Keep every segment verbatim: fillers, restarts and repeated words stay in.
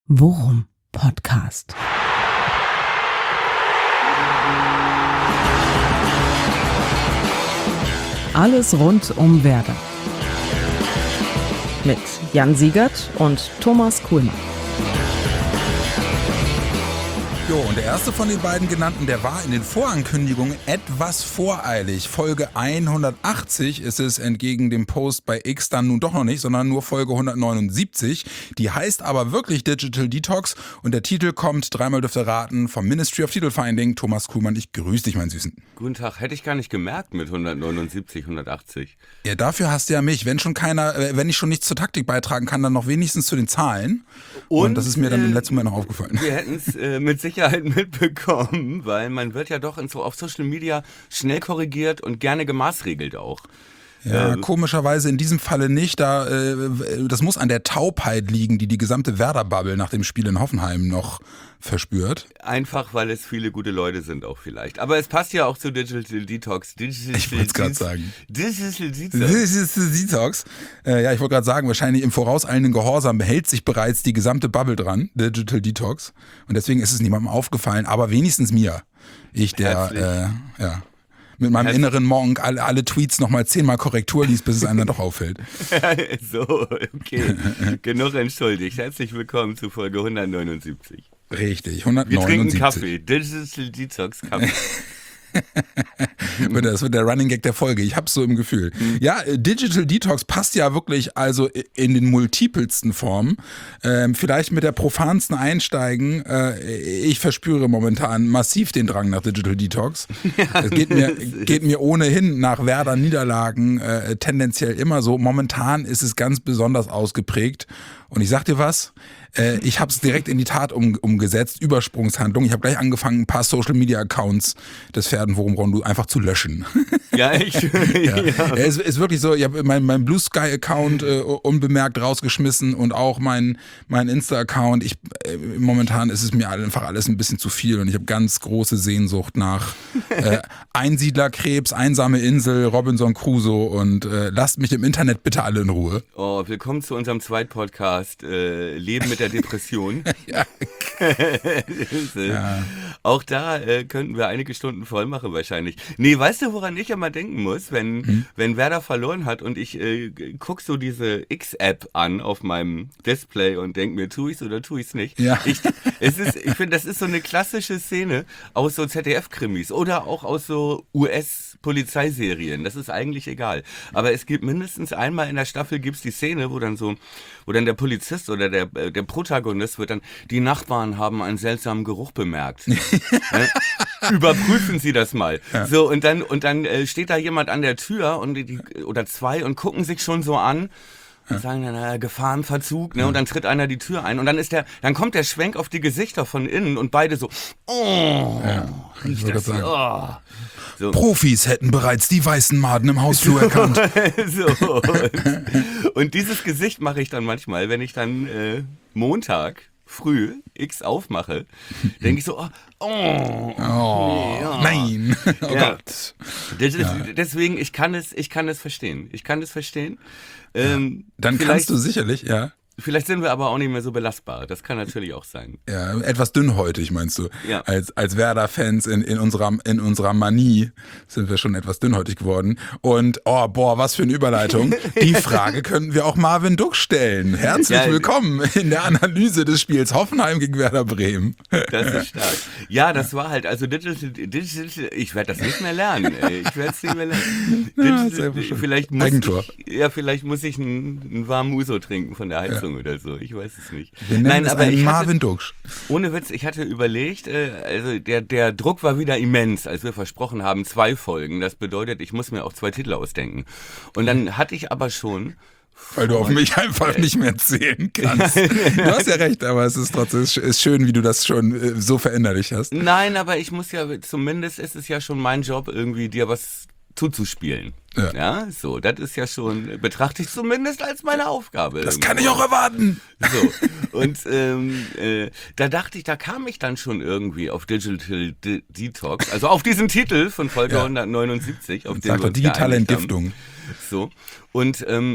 Worum Podcast. Alles rund um Werder. Mit Jan Siegert und Thomas Kuhlmann. Jo, und der erste von den beiden genannten, der war in den Vorankündigungen etwas voreilig. Folge hundertachtzig ist es entgegen dem Post bei X dann nun doch noch nicht, sondern nur Folge hundertneunundsiebzig. Die heißt aber wirklich Digital Detox und der Titel kommt, dreimal dürft ihr raten, vom Ministry of Titelfinding. Thomas Kuhlmann, ich grüße dich, mein Süßen. Guten Tag, hätte ich gar nicht gemerkt mit hundertneunundsiebzig, hundertachtzig. Ja, dafür hast du ja mich. Wenn schon keiner, wenn ich schon nichts zur Taktik beitragen kann, dann noch wenigstens zu den Zahlen. Und, und das ist mir dann im letzten Moment noch aufgefallen. Wir hätten es äh, mit Sicherheit mitbekommen, weil man wird ja doch in so, auf Social Media schnell korrigiert und gerne gemaßregelt auch. Ja, ähm, komischerweise in diesem Falle nicht. Da, äh, das muss an der Taubheit liegen, die die gesamte Werder-Bubble nach dem Spiel in Hoffenheim noch verspürt. Einfach, weil es viele gute Leute sind auch vielleicht. Aber es passt ja auch zu Digital Detox. Digital ich wollte es gerade sagen. Digital Detox. Digital Detox. Äh, ja, ich wollte gerade sagen, wahrscheinlich im vorauseilenden Gehorsam behält sich bereits die gesamte Bubble dran, Digital Detox. Und deswegen ist es niemandem aufgefallen, aber wenigstens mir. Ich, der, äh, ja... mit meinem Herzlich. inneren Monk alle, alle Tweets nochmal zehnmal Korrektur liest, bis es einem dann doch auffällt. So, okay. Genug entschuldigt. Herzlich willkommen zu Folge hundertneunundsiebzig. Richtig, hundertneunundsiebzig. Wir trinken Kaffee. Digital Detox Kaffee. Das wird der Running Gag der Folge, ich hab's so im Gefühl. Ja, Digital Detox passt ja wirklich also in den multipelsten Formen. Ähm, vielleicht mit der profansten einsteigen. Äh, ich verspüre momentan massiv den Drang nach Digital Detox. Ja, es geht mir, geht mir ohnehin nach Werder-Niederlagen äh, tendenziell immer so. Momentan ist es ganz besonders ausgeprägt. Und ich sag dir was, äh, ich habe es direkt in die Tat um, umgesetzt, Übersprungshandlung. Ich habe gleich angefangen, ein paar Social-Media-Accounts des Pferdenforum-Rondo einfach zu löschen. Ja, ich. ja. Ja. Es ist wirklich so, ich habe meinen mein Blue Sky-Account äh, unbemerkt rausgeschmissen und auch mein, mein Insta-Account. Ich, äh, momentan ist es mir einfach alles ein bisschen zu viel und ich habe ganz große Sehnsucht nach äh, Einsiedlerkrebs, einsame Insel, Robinson Crusoe und äh, lasst mich im Internet bitte alle in Ruhe. Oh, willkommen zu unserem zweiten Podcast. Äh, Leben mit der Depression. ja. ja. Auch da äh, könnten wir einige Stunden voll machen wahrscheinlich. Nee, weißt du, woran ich immer denken muss, wenn, hm? wenn Werder verloren hat und ich äh, guck so diese X-App an auf meinem Display und denk mir, tu ich's oder tu ich's nicht? Ja. Ich, es ist, ich finde, das ist so eine klassische Szene aus so Z D F-Krimis oder auch aus so U S-Polizeiserien. Das ist eigentlich egal. Aber es gibt mindestens einmal in der Staffel gibt's die Szene, wo dann so, wo dann der Polizist oder der, der Protagonist wird dann, die Nachbarn haben einen seltsamen Geruch bemerkt. Ja? Überprüfen Sie das mal. Ja. So, und dann, und dann äh, steht da jemand an der Tür und die, oder zwei und gucken sich schon so an. Und ja. sagen dann, äh, Gefahr im Verzug, ne? Ja. Und dann tritt einer die Tür ein. Und dann ist der, dann kommt der Schwenk auf die Gesichter von innen und beide so, oh, ja, riecht das sagen. Oh. So. Profis hätten bereits die weißen Maden im Hausflur erkannt. so, und, und dieses Gesicht mache ich dann manchmal, wenn ich dann äh, Montag früh X aufmache, denke ich so, oh, oh, oh nee, oh. nein, oh ja. Gott. Das ist, ja. Deswegen, ich kann es, ich kann es verstehen. Ich kann es verstehen. Ähm, ja. Dann kannst du sicherlich, ja. Vielleicht sind wir aber auch nicht mehr so belastbar. Das kann natürlich auch sein. Ja, etwas dünnhäutig meinst du. Ja. Als, als Werder-Fans in, in, unserer, in unserer Manie sind wir schon etwas dünnhäutig geworden. Und, oh, boah, was für eine Überleitung. Die Frage könnten wir auch Marvin Duck stellen. Herzlich ja, willkommen in der Analyse des Spiels Hoffenheim gegen Werder Bremen. Das ist stark. Ja, das war halt, also Digital, Digital ich werde das nicht mehr lernen. Ey. Ich werde es nicht mehr lernen. Digital, ja, vielleicht muss Eigentor. Ich, ja, vielleicht muss ich einen, einen warmen Uso trinken von der Heizung. Ja. Oder so, ich weiß es nicht. Wir nennen Nein, es aber einen ich Marvin Ducksch. Ohne Witz, ich hatte überlegt, äh, also der, der Druck war wieder immens, als wir versprochen haben, zwei Folgen. Das bedeutet, ich muss mir auch zwei Titel ausdenken. Und dann hatte ich aber schon... Weil du auf mich einfach nicht mehr zählen kannst. Du hast ja recht, aber es ist trotzdem es ist schön, wie du das schon äh, so verinnerlicht hast. Nein, aber ich muss ja, zumindest ist es ja schon mein Job, irgendwie dir was zuzuspielen. Ja. ja, so, das ist ja schon, betrachte ich zumindest als meine Aufgabe. Das irgendwo. Kann ich auch erwarten. So, und ähm, äh, da dachte ich, da kam ich dann schon irgendwie auf Digital De- Detox, also auf diesen Titel von Folge ja. hundertneunundsiebzig. Auf den Sagt doch digitale Entgiftung. So, und ähm,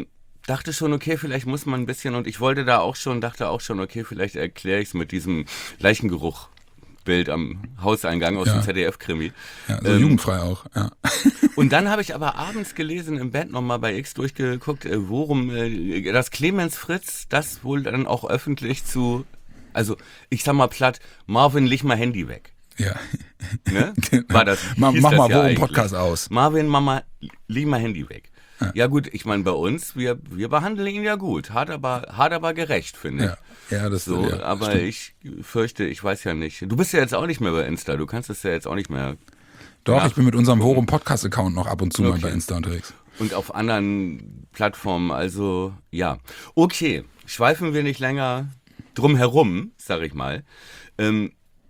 dachte schon, okay, vielleicht muss man ein bisschen, und ich wollte da auch schon, dachte auch schon, okay, vielleicht erkläre ich es mit diesem Leichengeruch-Bild am Hauseingang aus Ja. dem Z D F-Krimi. Ja, so Ähm, jugendfrei auch. Ja. Und dann habe ich aber abends gelesen, im Bett nochmal bei X durchgeguckt, äh, worum, äh, dass Clemens Fritz das wohl dann auch öffentlich zu, also ich sag mal platt, Marvin, leg mal Handy weg. Ja. Ne? Genau. War das, mach hieß mach das mal ja wo im eigentlich. Podcast aus. Marvin, Mama, leg mal Handy weg. Ja, ja gut, ich meine, bei uns, wir, wir behandeln ihn ja gut, hart aber, hart aber gerecht, finde ich. Ja, ja das So, ja, aber stimmt. ich fürchte, ich weiß ja nicht. Du bist ja jetzt auch nicht mehr bei Insta, du kannst es ja jetzt auch nicht mehr. Doch, nach- ich bin mit unserem Worum Podcast-Account noch ab und zu mal Okay. bei Insta unterwegs. Und auf anderen Plattformen, also ja. Okay, schweifen wir nicht länger drum herum, sag ich mal. Ähm,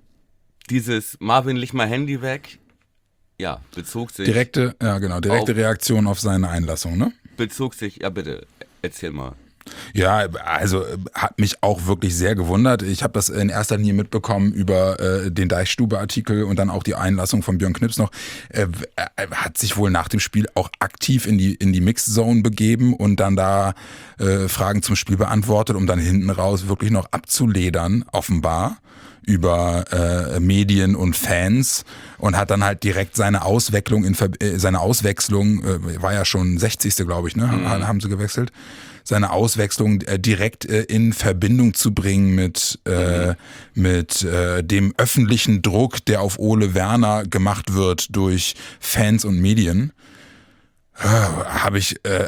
dieses Marvin, leg mal Handy weg, ja, bezog sich, Direkte, ja genau, direkte Auf- Reaktion auf seine Einlassung, ne? bezog sich, ja bitte, erzähl mal. Ja, also äh, hat mich auch wirklich sehr gewundert. Ich habe das in erster Linie mitbekommen über äh, den Deichstube-Artikel und dann auch die Einlassung von Björn Knips noch. Äh, äh, hat sich wohl nach dem Spiel auch aktiv in die in die Mixed-Zone begeben und dann da äh, Fragen zum Spiel beantwortet, um dann hinten raus wirklich noch abzuledern, offenbar über äh, Medien und Fans und hat dann halt direkt seine Auswechslung in Ver- äh, seine Auswechslung äh, war ja schon sechzigste glaube ich, ne? Mhm. Haben, haben sie gewechselt. Seine Auswechslung äh, direkt äh, in Verbindung zu bringen mit äh, Mhm. mit äh, dem öffentlichen Druck, der auf Ole Werner gemacht wird durch Fans und Medien, äh, habe ich äh,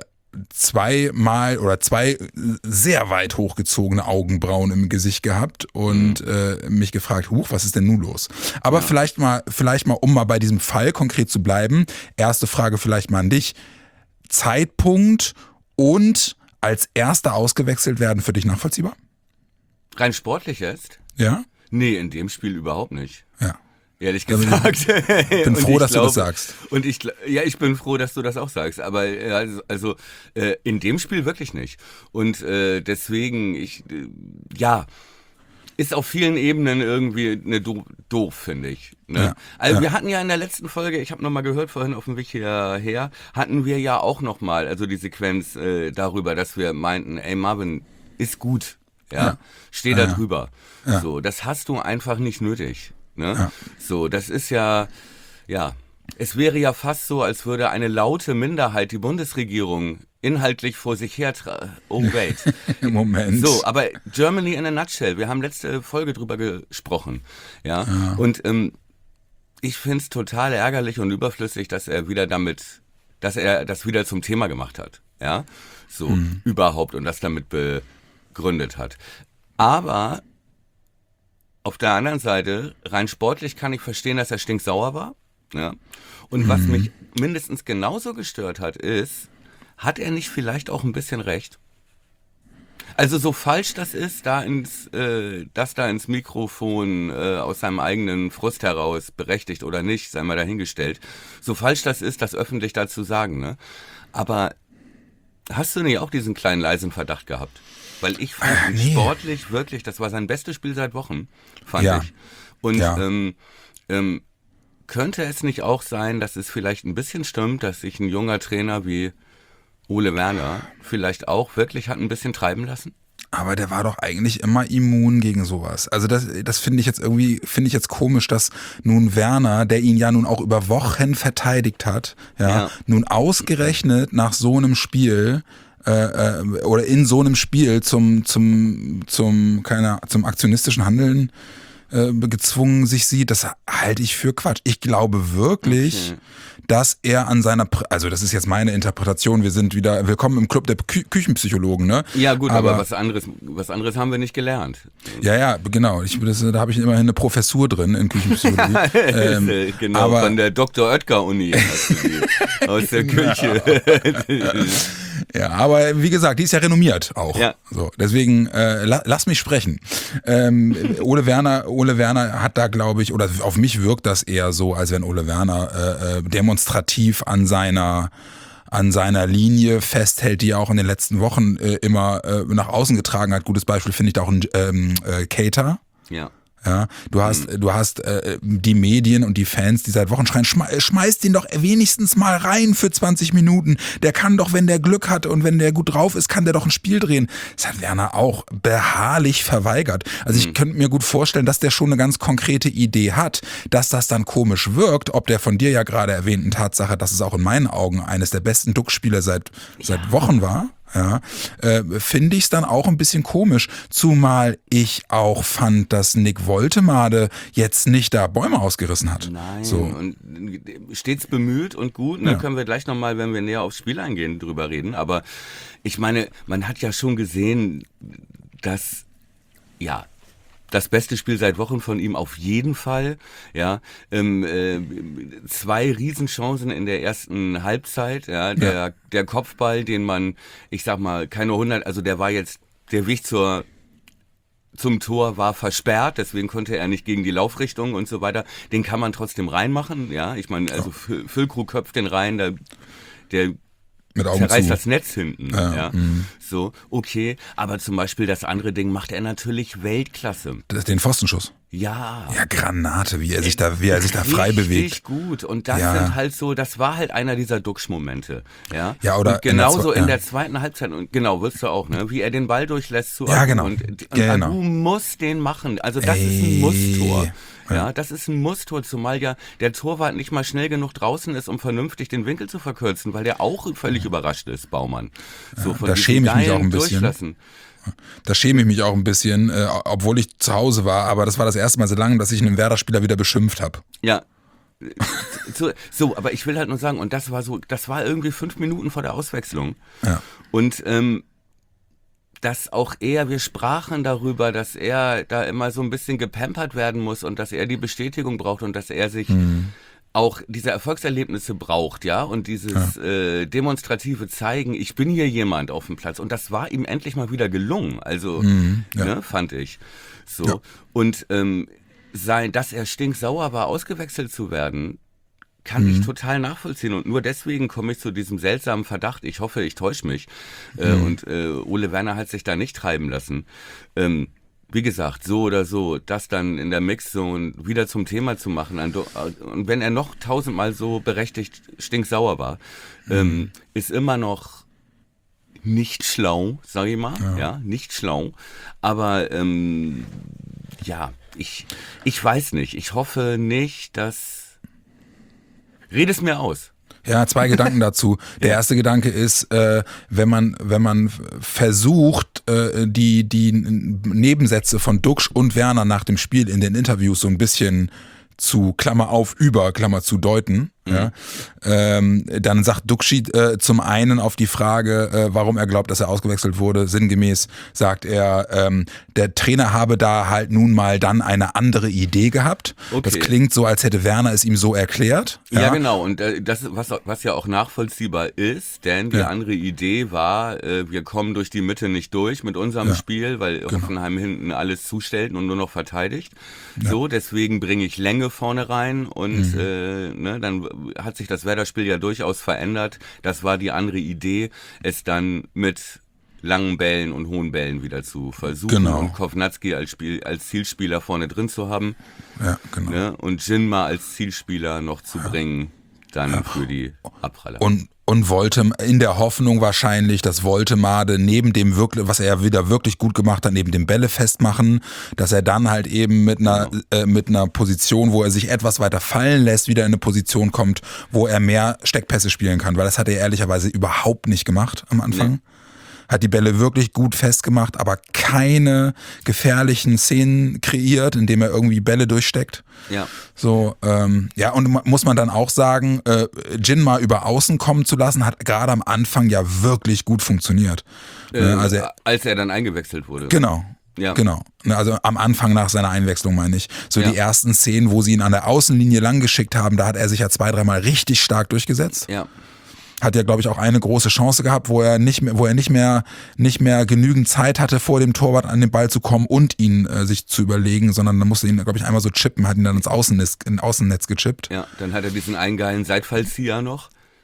zweimal oder zwei sehr weit hochgezogene Augenbrauen im Gesicht gehabt und Mhm. äh, mich gefragt, huch, was ist denn nun los? Aber ja. vielleicht mal, vielleicht mal, um mal bei diesem Fall konkret zu bleiben, erste Frage vielleicht mal an dich. Zeitpunkt und als Erster ausgewechselt werden für dich nachvollziehbar? Rein sportlich jetzt? Ja? Nee, in dem Spiel überhaupt nicht. Ja. Ehrlich Also, gesagt. Ich bin Und froh, ich dass glaube, du das sagst. Und ich, gl- ja, ich bin froh, dass du das auch sagst. Aber äh, also, also äh, in dem Spiel wirklich nicht. Und äh, deswegen, ich, äh, ja, ist auf vielen Ebenen irgendwie eine do doof, finde ich. Ne? Ja, Also ja. wir hatten ja in der letzten Folge, ich habe nochmal gehört vorhin auf dem Weg hierher, hatten wir ja auch nochmal, also die Sequenz äh, darüber, dass wir meinten, ey Marvin, ist gut, ja, Ja. steh Ja, da ja. drüber. Ja. So, das hast du einfach nicht nötig. Ne? Ja. So, das ist ja, ja, es wäre ja fast so, als würde eine laute Minderheit die Bundesregierung inhaltlich vor sich her tra- Oh, wait. Im Moment. So, aber Germany in a nutshell, wir haben letzte Folge drüber gesprochen, ja, Ja. und ähm, ich find's total ärgerlich und überflüssig, dass er wieder damit, dass er das wieder zum Thema gemacht hat, ja, so, Mhm. überhaupt und das damit begründet hat. Aber auf der anderen Seite, rein sportlich kann ich verstehen, dass er stinksauer war, ja, und was mich mindestens genauso gestört hat, ist, hat er nicht vielleicht auch ein bisschen recht? Also so falsch das ist, da ins, äh, das da ins Mikrofon äh, aus seinem eigenen Frust heraus, berechtigt oder nicht, sei mal dahingestellt, so falsch das ist, das öffentlich da zu sagen, ne? Aber hast du nicht auch diesen kleinen leisen Verdacht gehabt? Weil ich fand ihn nee. sportlich wirklich, das war sein bestes Spiel seit Wochen, fand Ja. ich. Und Ja. ähm, ähm, könnte es nicht auch sein, dass es vielleicht ein bisschen stimmt, dass sich ein junger Trainer wie Ole Werner vielleicht auch wirklich hat ein bisschen treiben lassen? Aber der war doch eigentlich immer immun gegen sowas. Also das, das finde ich jetzt irgendwie, finde ich jetzt komisch, dass nun Werner, der ihn ja nun auch über Wochen verteidigt hat, ja, Ja. nun ausgerechnet nach so einem Spiel äh, äh, oder in so einem Spiel zum zum zum keine zum aktionistischen Handeln äh, gezwungen sich sieht, das halte ich für Quatsch. Ich glaube wirklich, Okay. dass er an seiner, Pr- also das ist jetzt meine Interpretation, wir sind wieder, willkommen im Club der Kü Küchenpsychologen, ne? Ja gut, aber, aber was anderes, was anderes haben wir nicht gelernt. Ja, ja, genau. Ich, das, da habe ich immerhin eine Professur drin in Küchenpsychologie. ähm, Äh, genau, aber- von der Doktor Oetker Uni hast du die, aus der Küche. ja, aber wie gesagt, die ist ja renommiert auch. Ja. So, deswegen äh, la, lass mich sprechen. Ähm, Ole Werner, Ole Werner hat da, glaube ich, oder auf mich wirkt das eher so, als wenn Ole Werner äh, äh, demonstrativ an seiner an seiner Linie festhält, die er auch in den letzten Wochen äh, immer äh, nach außen getragen hat. Gutes Beispiel finde ich da auch ein ähm, äh, Cater. Ja. Ja, du hast, mhm. du hast äh, die Medien und die Fans, die seit Wochen schreien, schme- schmeißt den doch wenigstens mal rein für zwanzig Minuten. Der kann doch, wenn der Glück hat und wenn der gut drauf ist, kann der doch ein Spiel drehen. Das hat Werner auch beharrlich verweigert. Also ich mhm. könnte mir gut vorstellen, dass der schon eine ganz konkrete Idee hat, dass das dann komisch wirkt, ob der von dir ja gerade erwähnten Tatsache, dass es auch in meinen Augen eines der besten Duck-Spieler seit, seit ja. Wochen war. Ja, äh, finde ich es dann auch ein bisschen komisch, zumal ich auch fand, dass Nick Woltemade jetzt nicht da Bäume ausgerissen hat. Nein, so. Und stets bemüht und gut, da ja. können wir gleich nochmal, wenn wir näher aufs Spiel eingehen, drüber reden, aber ich meine, man hat ja schon gesehen, dass, ja, das beste Spiel seit Wochen von ihm auf jeden Fall. Ja, ähm, äh, zwei Riesenchancen in der ersten Halbzeit. Ja, der ja. der Kopfball, den man, ich sag mal, keine hundert, also der war jetzt der Weg zur zum Tor war versperrt, deswegen konnte er nicht gegen die Laufrichtung und so weiter. Den kann man trotzdem reinmachen. Ja, ich meine, also ja. Füllkrug köpft den rein, der der Mit Augen zerreißt zu. das Netz hinten. Ja, ja. So, okay. Aber zum Beispiel das andere Ding macht er natürlich Weltklasse. Das, den Pfostenschuss. Ja. Ja, Granate, wie er sich da, wie er sich da frei bewegt. Richtig gut. Und das ja. sind halt so, das war halt einer dieser Duxch-Momente. Ja, ja oder und genauso in, in, der, in der zweiten Halbzeit, und genau, wirst du auch, ne, wie er den Ball durchlässt zu Ja, genau. Und, und genau. Agu muss den machen. Also das Ey. ist ein Musstor. Ja, das ist ein Musstor, zumal ja der Torwart nicht mal schnell genug draußen ist, um vernünftig den Winkel zu verkürzen, weil der auch völlig ja. überrascht ist, Baumann. So, ja, da schäme ich mich auch ein bisschen. Da schäme ich mich auch ein bisschen, äh, obwohl ich zu Hause war, aber das war das erste Mal so lange, dass ich einen Werder-Spieler wieder beschimpft habe. Ja. So, so, aber ich will halt nur sagen, und das war so, das war irgendwie fünf Minuten vor der Auswechslung. Ja. Und ähm, dass auch er, wir sprachen darüber, dass er da immer so ein bisschen gepampert werden muss und dass er die Bestätigung braucht und dass er sich mhm. auch diese Erfolgserlebnisse braucht, ja, und dieses ja. äh, demonstrative Zeigen, ich bin hier jemand auf dem Platz, und das war ihm endlich mal wieder gelungen, also, mhm, ja. ne, fand ich. So. Ja. Und ähm, sein, dass er stinksauer war, ausgewechselt zu werden, kann mhm. ich total nachvollziehen, und nur deswegen komme ich zu diesem seltsamen Verdacht, ich hoffe, ich täusche mich, mhm. äh, und äh, Ole Werner hat sich da nicht treiben lassen. Ähm, Wie gesagt, so oder so, das dann in der Mixzone wieder zum Thema zu machen. Und wenn er noch tausendmal so berechtigt stinksauer war, mhm. ähm, ist immer noch nicht schlau, sag ich mal. Ja, ja nicht schlau. Aber ähm, ja, ich, ich weiß nicht. Ich hoffe nicht, dass... Red es mir aus. Ja, zwei Gedanken dazu. Der erste Gedanke ist, äh, wenn man wenn man versucht, äh, die die Nebensätze von Duxch und Werner nach dem Spiel in den Interviews so ein bisschen zu Klammer auf über Klammer zu deuten, mhm. ja, ähm, dann sagt Duxchi äh, zum einen auf die Frage, äh, warum er glaubt, dass er ausgewechselt wurde, sinngemäß sagt er, ähm, der Trainer habe da halt nun mal dann eine andere Idee gehabt. Okay. Das klingt so, als hätte Werner es ihm so erklärt. Ja, ja genau, und äh, das, was, was ja auch nachvollziehbar ist, denn die ja. andere Idee war, äh, wir kommen durch die Mitte nicht durch mit unserem ja. Spiel, weil genau. Hoffenheim hinten alles zustellt und nur noch verteidigt. Ja. So, deswegen bringe ich Länge vorne rein, und mhm. äh, ne, dann hat sich das Werder-Spiel ja durchaus verändert. Das war die andere Idee, es dann mit langen Bällen und hohen Bällen wieder zu versuchen, genau. und Kovnatski als, Spiel, als Zielspieler vorne drin zu haben, ja, genau. ne, und Jinma als Zielspieler noch zu ja. bringen, dann ja. für die Abpraller. Und Und wollte in der Hoffnung wahrscheinlich, dass Woltemade neben dem wirklich, was er wieder wirklich gut gemacht hat, neben dem Bälle festmachen, dass er dann halt eben mit einer genau. äh, mit einer Position, wo er sich etwas weiter fallen lässt, wieder in eine Position kommt, wo er mehr Steckpässe spielen kann, weil das hat er ehrlicherweise überhaupt nicht gemacht am Anfang. Nee. Hat die Bälle wirklich gut festgemacht, aber keine gefährlichen Szenen kreiert, indem er irgendwie Bälle durchsteckt. Ja. So, ähm, ja, und muss man dann auch sagen, äh, Jinma über außen kommen zu lassen, hat gerade am Anfang ja wirklich gut funktioniert. Äh, also er, als er dann eingewechselt wurde. Genau. Ja. Genau. Also am Anfang nach seiner Einwechslung, meine ich. So ja. die ersten Szenen, wo sie ihn an der Außenlinie lang geschickt haben, da hat er sich ja zwei, dreimal richtig stark durchgesetzt. Ja. Hat ja, glaube ich, auch eine große Chance gehabt, wo er nicht mehr, wo er nicht mehr, nicht mehr genügend Zeit hatte, vor dem Torwart an den Ball zu kommen und ihn äh, sich zu überlegen, sondern da musste ihn, glaube ich, einmal so chippen, hat ihn dann ins Außennetz, ins Außennetz gechippt. Ja, dann hat er diesen einen geilen Seitfallzieher noch.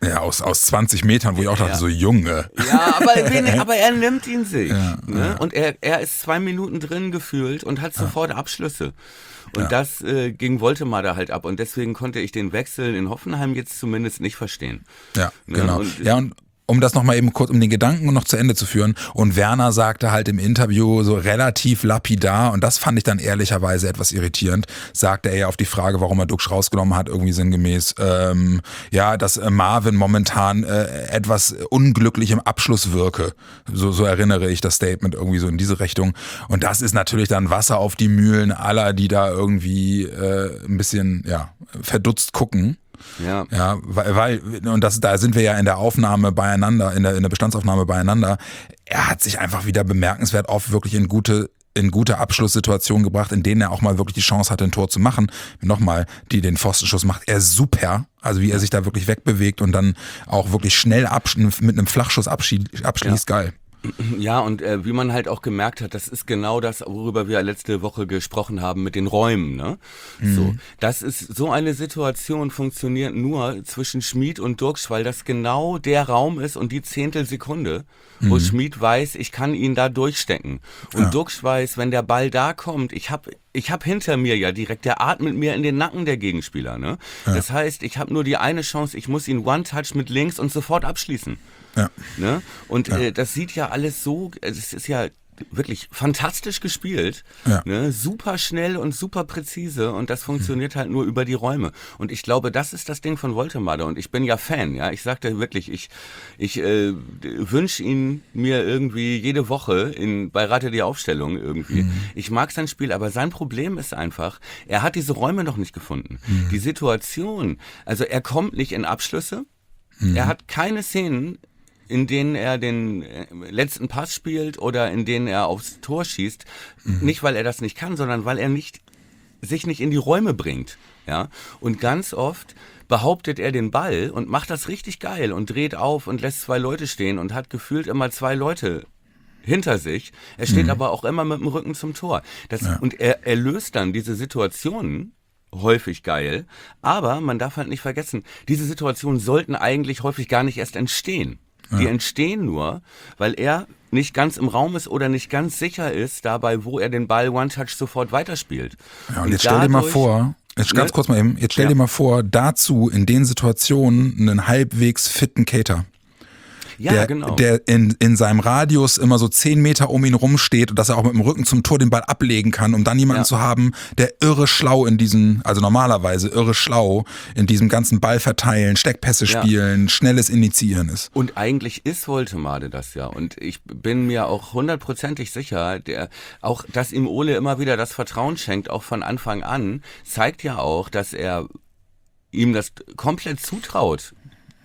Ja, aus, aus zwanzig Metern, wo ich auch dachte, ja. so Junge. Ja, aber, aber er nimmt ihn sich. Ja, ne? ja. Und er, er ist zwei Minuten drin gefühlt und hat sofort ja. Abschlüsse. Und ja. das äh, ging Woltemade halt ab. Und deswegen konnte ich den Wechsel in Hoffenheim jetzt zumindest nicht verstehen. Ja, ne? genau. Und, ja, und um das nochmal eben kurz, um den Gedanken noch zu Ende zu führen. Und Werner sagte halt im Interview so relativ lapidar, und das fand ich dann ehrlicherweise etwas irritierend, sagte er ja auf die Frage, warum er Duxch rausgenommen hat, irgendwie sinngemäß, ähm, ja, dass Marvin momentan äh, etwas unglücklich im Abschluss wirke. So, so erinnere ich das Statement irgendwie so in diese Richtung. Und das ist natürlich dann Wasser auf die Mühlen aller, die da irgendwie äh, ein bisschen, ja, verdutzt gucken. Ja. Ja, weil, weil, und das, da sind wir ja in der Aufnahme beieinander, in der, in der Bestandsaufnahme beieinander. Er hat sich einfach wieder bemerkenswert oft wirklich in gute, in gute Abschlusssituationen gebracht, in denen er auch mal wirklich die Chance hatte, ein Tor zu machen. Nochmal, die den Pfostenschuss macht er super. Also wie er sich da wirklich wegbewegt und dann auch wirklich schnell absch- mit einem Flachschuss abschließt, abschließt ja. geil. Ja, und äh, wie man halt auch gemerkt hat, das ist genau das, worüber wir letzte Woche gesprochen haben mit den Räumen. Ne? Mhm. So, das ist so eine Situation funktioniert nur zwischen Schmid und Duxch, weil das genau der Raum ist und die Zehntelsekunde, mhm. wo Schmid weiß, ich kann ihn da durchstecken. Und ja. Duxch weiß, wenn der Ball da kommt, ich habe ich hab hinter mir ja direkt, der atmet mir in den Nacken der Gegenspieler. Ne? Ja. Das heißt, ich habe nur die eine Chance, ich muss ihn One-Touch mit links und sofort abschließen. Ja. Ne? Und ja. äh, das sieht ja alles so, es ist ja wirklich fantastisch gespielt, ja. ne? Super schnell und super präzise und das funktioniert mhm. halt nur über die Räume. Und ich glaube, das ist das Ding von Woltemade und ich bin ja Fan, ja. Ich sagte wirklich, ich, ich äh, wünsche ihn mir irgendwie jede Woche in, bei Rate die Aufstellung irgendwie. Mhm. Ich mag sein Spiel, aber sein Problem ist einfach, er hat diese Räume noch nicht gefunden. Mhm. Die Situation, also er kommt nicht in Abschlüsse, mhm. er hat keine Szenen, in denen er den letzten Pass spielt oder in denen er aufs Tor schießt. Mhm. Nicht, weil er das nicht kann, sondern weil er nicht, sich nicht in die Räume bringt. Ja? Und ganz oft behauptet er den Ball und macht das richtig geil und dreht auf und lässt zwei Leute stehen und hat gefühlt immer zwei Leute hinter sich. Er steht mhm. aber auch immer mit dem Rücken zum Tor. Das, ja. Und er, er löst dann diese Situationen häufig geil. Aber man darf halt nicht vergessen, diese Situationen sollten eigentlich häufig gar nicht erst entstehen. Die ja. entstehen nur, weil er nicht ganz im Raum ist oder nicht ganz sicher ist dabei, wo er den Ball One-Touch sofort weiterspielt. Ja, und, und jetzt stell dir mal vor, jetzt ganz ne? kurz mal eben, jetzt stell ja. dir mal vor, dazu in den Situationen einen halbwegs fitten Cater. Ja, der, genau. der in, in seinem Radius immer so zehn Meter um ihn rumsteht und dass er auch mit dem Rücken zum Tor den Ball ablegen kann, um dann jemanden ja. zu haben, der irre schlau in diesen, also normalerweise irre schlau in diesem ganzen Ball verteilen, Steckpässe ja. spielen, schnelles Initiieren ist. Und eigentlich ist Woltemade das ja. Und ich bin mir auch hundertprozentig sicher, der, auch, dass ihm Ole immer wieder das Vertrauen schenkt, auch von Anfang an, zeigt ja auch, dass er ihm das komplett zutraut.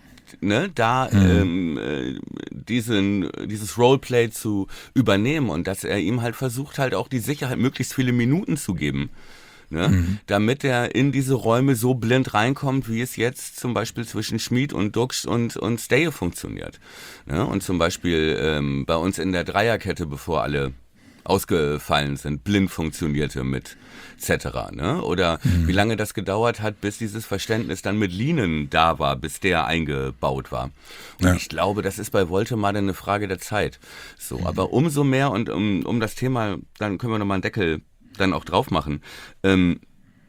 Ne, da mhm. ähm, äh, diesen, dieses Roleplay zu übernehmen und dass er ihm halt versucht halt auch die Sicherheit, möglichst viele Minuten zu geben, ne, mhm. damit er in diese Räume so blind reinkommt, wie es jetzt zum Beispiel zwischen Schmid und Duxch und, und Stay funktioniert. Ne, und zum Beispiel ähm, bei uns in der Dreierkette, bevor alle ausgefallen sind, blind funktionierte mit et cetera. Ne? Oder mhm. wie lange das gedauert hat, bis dieses Verständnis dann mit Linen da war, bis der eingebaut war. Und ja. ich glaube, das ist bei Woltemade eine Frage der Zeit. So, mhm. aber umso mehr und um, um das Thema, dann können wir nochmal einen Deckel dann auch drauf machen. Ähm,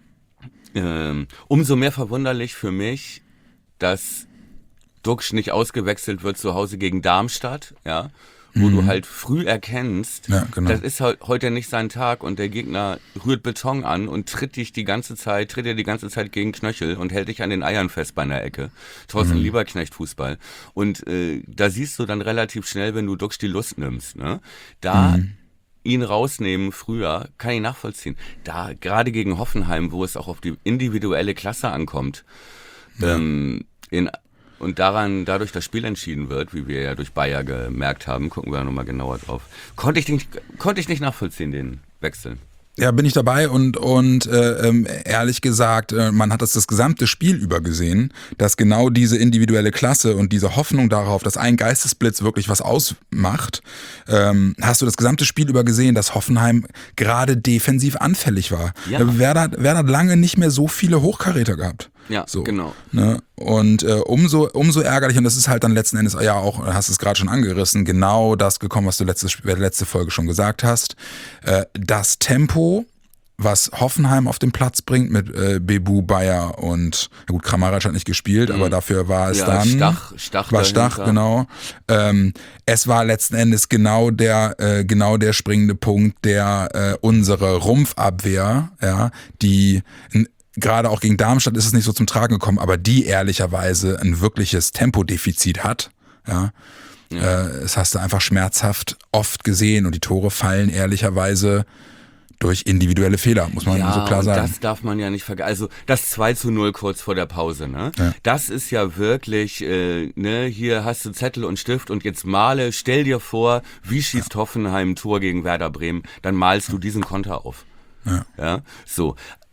ähm, umso mehr verwunderlich für mich, dass Duxch nicht ausgewechselt wird zu Hause gegen Darmstadt, ja, wo mhm. du halt früh erkennst, ja, genau. das ist halt heute nicht sein Tag und der Gegner rührt Beton an und tritt dich die ganze Zeit, tritt dir die ganze Zeit gegen Knöchel und hält dich an den Eiern fest bei einer Ecke. Thorsten mhm. Lieberknecht Fußball. Und äh, da siehst du dann relativ schnell, wenn du Duxch die Lust nimmst, ne? Da mhm. ihn rausnehmen früher, kann ich nachvollziehen. Da, gerade gegen Hoffenheim, wo es auch auf die individuelle Klasse ankommt, ja. ähm, in und daran, dadurch das Spiel entschieden wird, wie wir ja durch Bayer gemerkt haben, gucken wir nochmal genauer drauf. Konnte ich nicht, konnte ich nicht nachvollziehen, den Wechsel. Ja, bin ich dabei und und äh, ähm, ehrlich gesagt, äh, man hat das das gesamte Spiel über gesehen, dass genau diese individuelle Klasse und diese Hoffnung darauf, dass ein Geistesblitz wirklich was ausmacht, ähm, hast du das gesamte Spiel über gesehen, dass Hoffenheim gerade defensiv anfällig war. Ja. Werder, Werder hat lange nicht mehr so viele Hochkaräter gehabt. Ja, so, genau. Ne? Und äh, umso, umso ärgerlich, und das ist halt dann letzten Endes ja auch, hast es gerade schon angerissen, genau das gekommen, was du letzte, letzte Folge schon gesagt hast. Äh, das Tempo, was Hoffenheim auf den Platz bringt mit äh, Bebu, Bayer und, ja gut, Kramaric hat nicht gespielt, mhm. aber dafür war es ja, dann. Stach, Stach war Stach, dahinter. genau. Ähm, es war letzten Endes genau der, äh, genau der springende Punkt, der äh, unsere Rumpfabwehr, ja, die n- gerade auch gegen Darmstadt ist es nicht so zum Tragen gekommen, aber die ehrlicherweise ein wirkliches Tempodefizit hat, ja. ja. Äh, das hast du einfach schmerzhaft oft gesehen und die Tore fallen ehrlicherweise durch individuelle Fehler, muss man ja, so klar und sagen. Das darf man ja nicht vergessen. Also das zwei zu null kurz vor der Pause, ne? Ja. Das ist ja wirklich, äh, ne, hier hast du Zettel und Stift und jetzt male, stell dir vor, wie schießt ja. Hoffenheim ein Tor gegen Werder Bremen, dann malst ja. du diesen Konter auf. Ja. ja? So.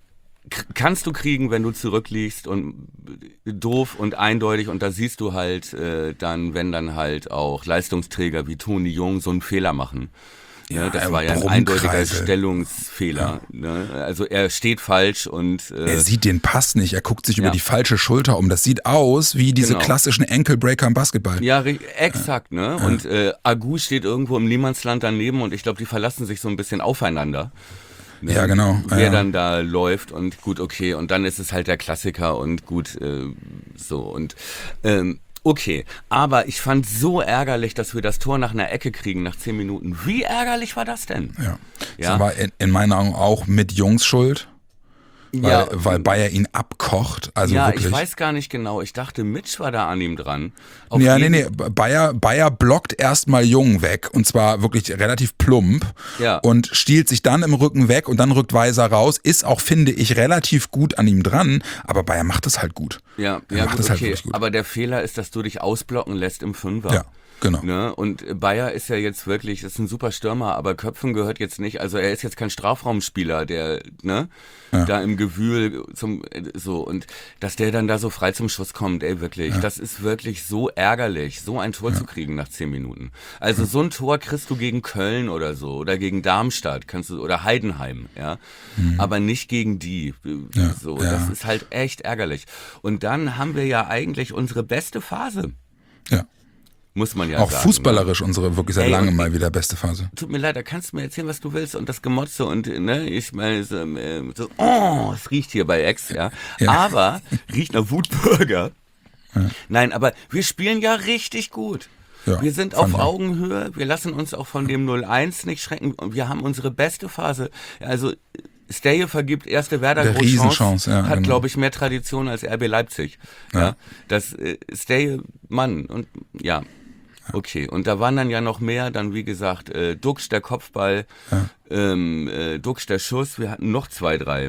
K- kannst du kriegen, wenn du zurückliegst und doof und eindeutig und da siehst du halt äh, dann, wenn dann halt auch Leistungsträger wie Toni Jung so einen Fehler machen. Ja, das war ja ein eindeutiger Stellungsfehler. Ja. Ne? Also er steht falsch und äh, er sieht den Pass nicht, er guckt sich ja. über die falsche Schulter um. Das sieht aus wie diese genau. klassischen Ankle-Breaker im Basketball. Ja, exakt. Ne? Ja. Und äh, Agu steht irgendwo im Niemandsland daneben und ich glaube, die verlassen sich so ein bisschen aufeinander. Ne? Ja, genau. Wer ja. dann da läuft und gut, okay. Und dann ist es halt der Klassiker und gut, äh, so und ähm, okay, aber ich fand so ärgerlich, dass wir das Tor nach einer Ecke kriegen, nach zehn Minuten. Wie ärgerlich war das denn? Ja, ja? das war in, in meinen Augen auch mit Jungs Schuld, weil, ja, weil Bayer ihn abkocht. Also ja, wirklich. ich weiß gar nicht genau. Ich dachte, Mitch war da an ihm dran. Auf ja, nee, jeden... nee, Bayer, Bayer blockt erstmal Jung weg und zwar wirklich relativ plump ja. und stiehlt sich dann im Rücken weg und dann rückt Weiser raus. Ist auch, finde ich, relativ gut an ihm dran, aber Bayer macht das halt gut. Ja, er ja macht gut, das halt okay. wirklich gut. Aber der Fehler ist, dass du dich ausblocken lässt im Fünfer. Ja. Genau. Ne? Und Bayer ist ja jetzt wirklich, ist ein super Stürmer, aber Köpfen gehört jetzt nicht, also er ist jetzt kein Strafraumspieler, der, ne, ja. da im Gewühl zum, so, und dass der dann da so frei zum Schuss kommt, ey, wirklich, ja. das ist wirklich so ärgerlich, so ein Tor ja. zu kriegen nach zehn Minuten. Also ja. so ein Tor kriegst du gegen Köln oder so, oder gegen Darmstadt, kannst du, oder Heidenheim, ja, mhm. aber nicht gegen die, ja. so, ja. das ist halt echt ärgerlich. Und dann haben wir ja eigentlich unsere beste Phase. Ja. Muss man ja auch sagen. Auch fußballerisch ne? unsere wirklich seit Ey, langem mal wieder beste Phase. Tut mir leid, da kannst du mir erzählen, was du willst und das Gemotze und ne, ich meine so, so oh, es riecht hier bei Ex, ja. ja. Aber riecht nach Wutbürger. Ja. Nein, aber wir spielen ja richtig gut. Ja, wir sind auf Augenhöhe, wir lassen uns auch von dem null eins nicht schrecken und wir haben unsere beste Phase. Also Steje vergibt erste Werder-Großchance, ja, hat, genau. glaube ich, mehr Tradition als R B Leipzig. Ja. ja. Das äh, Steje, Mann, und ja. Okay, und da waren dann ja noch mehr, dann wie gesagt, äh, Dux der Kopfball, ja. ähm, äh, Dux der Schuss, wir hatten noch zwei, drei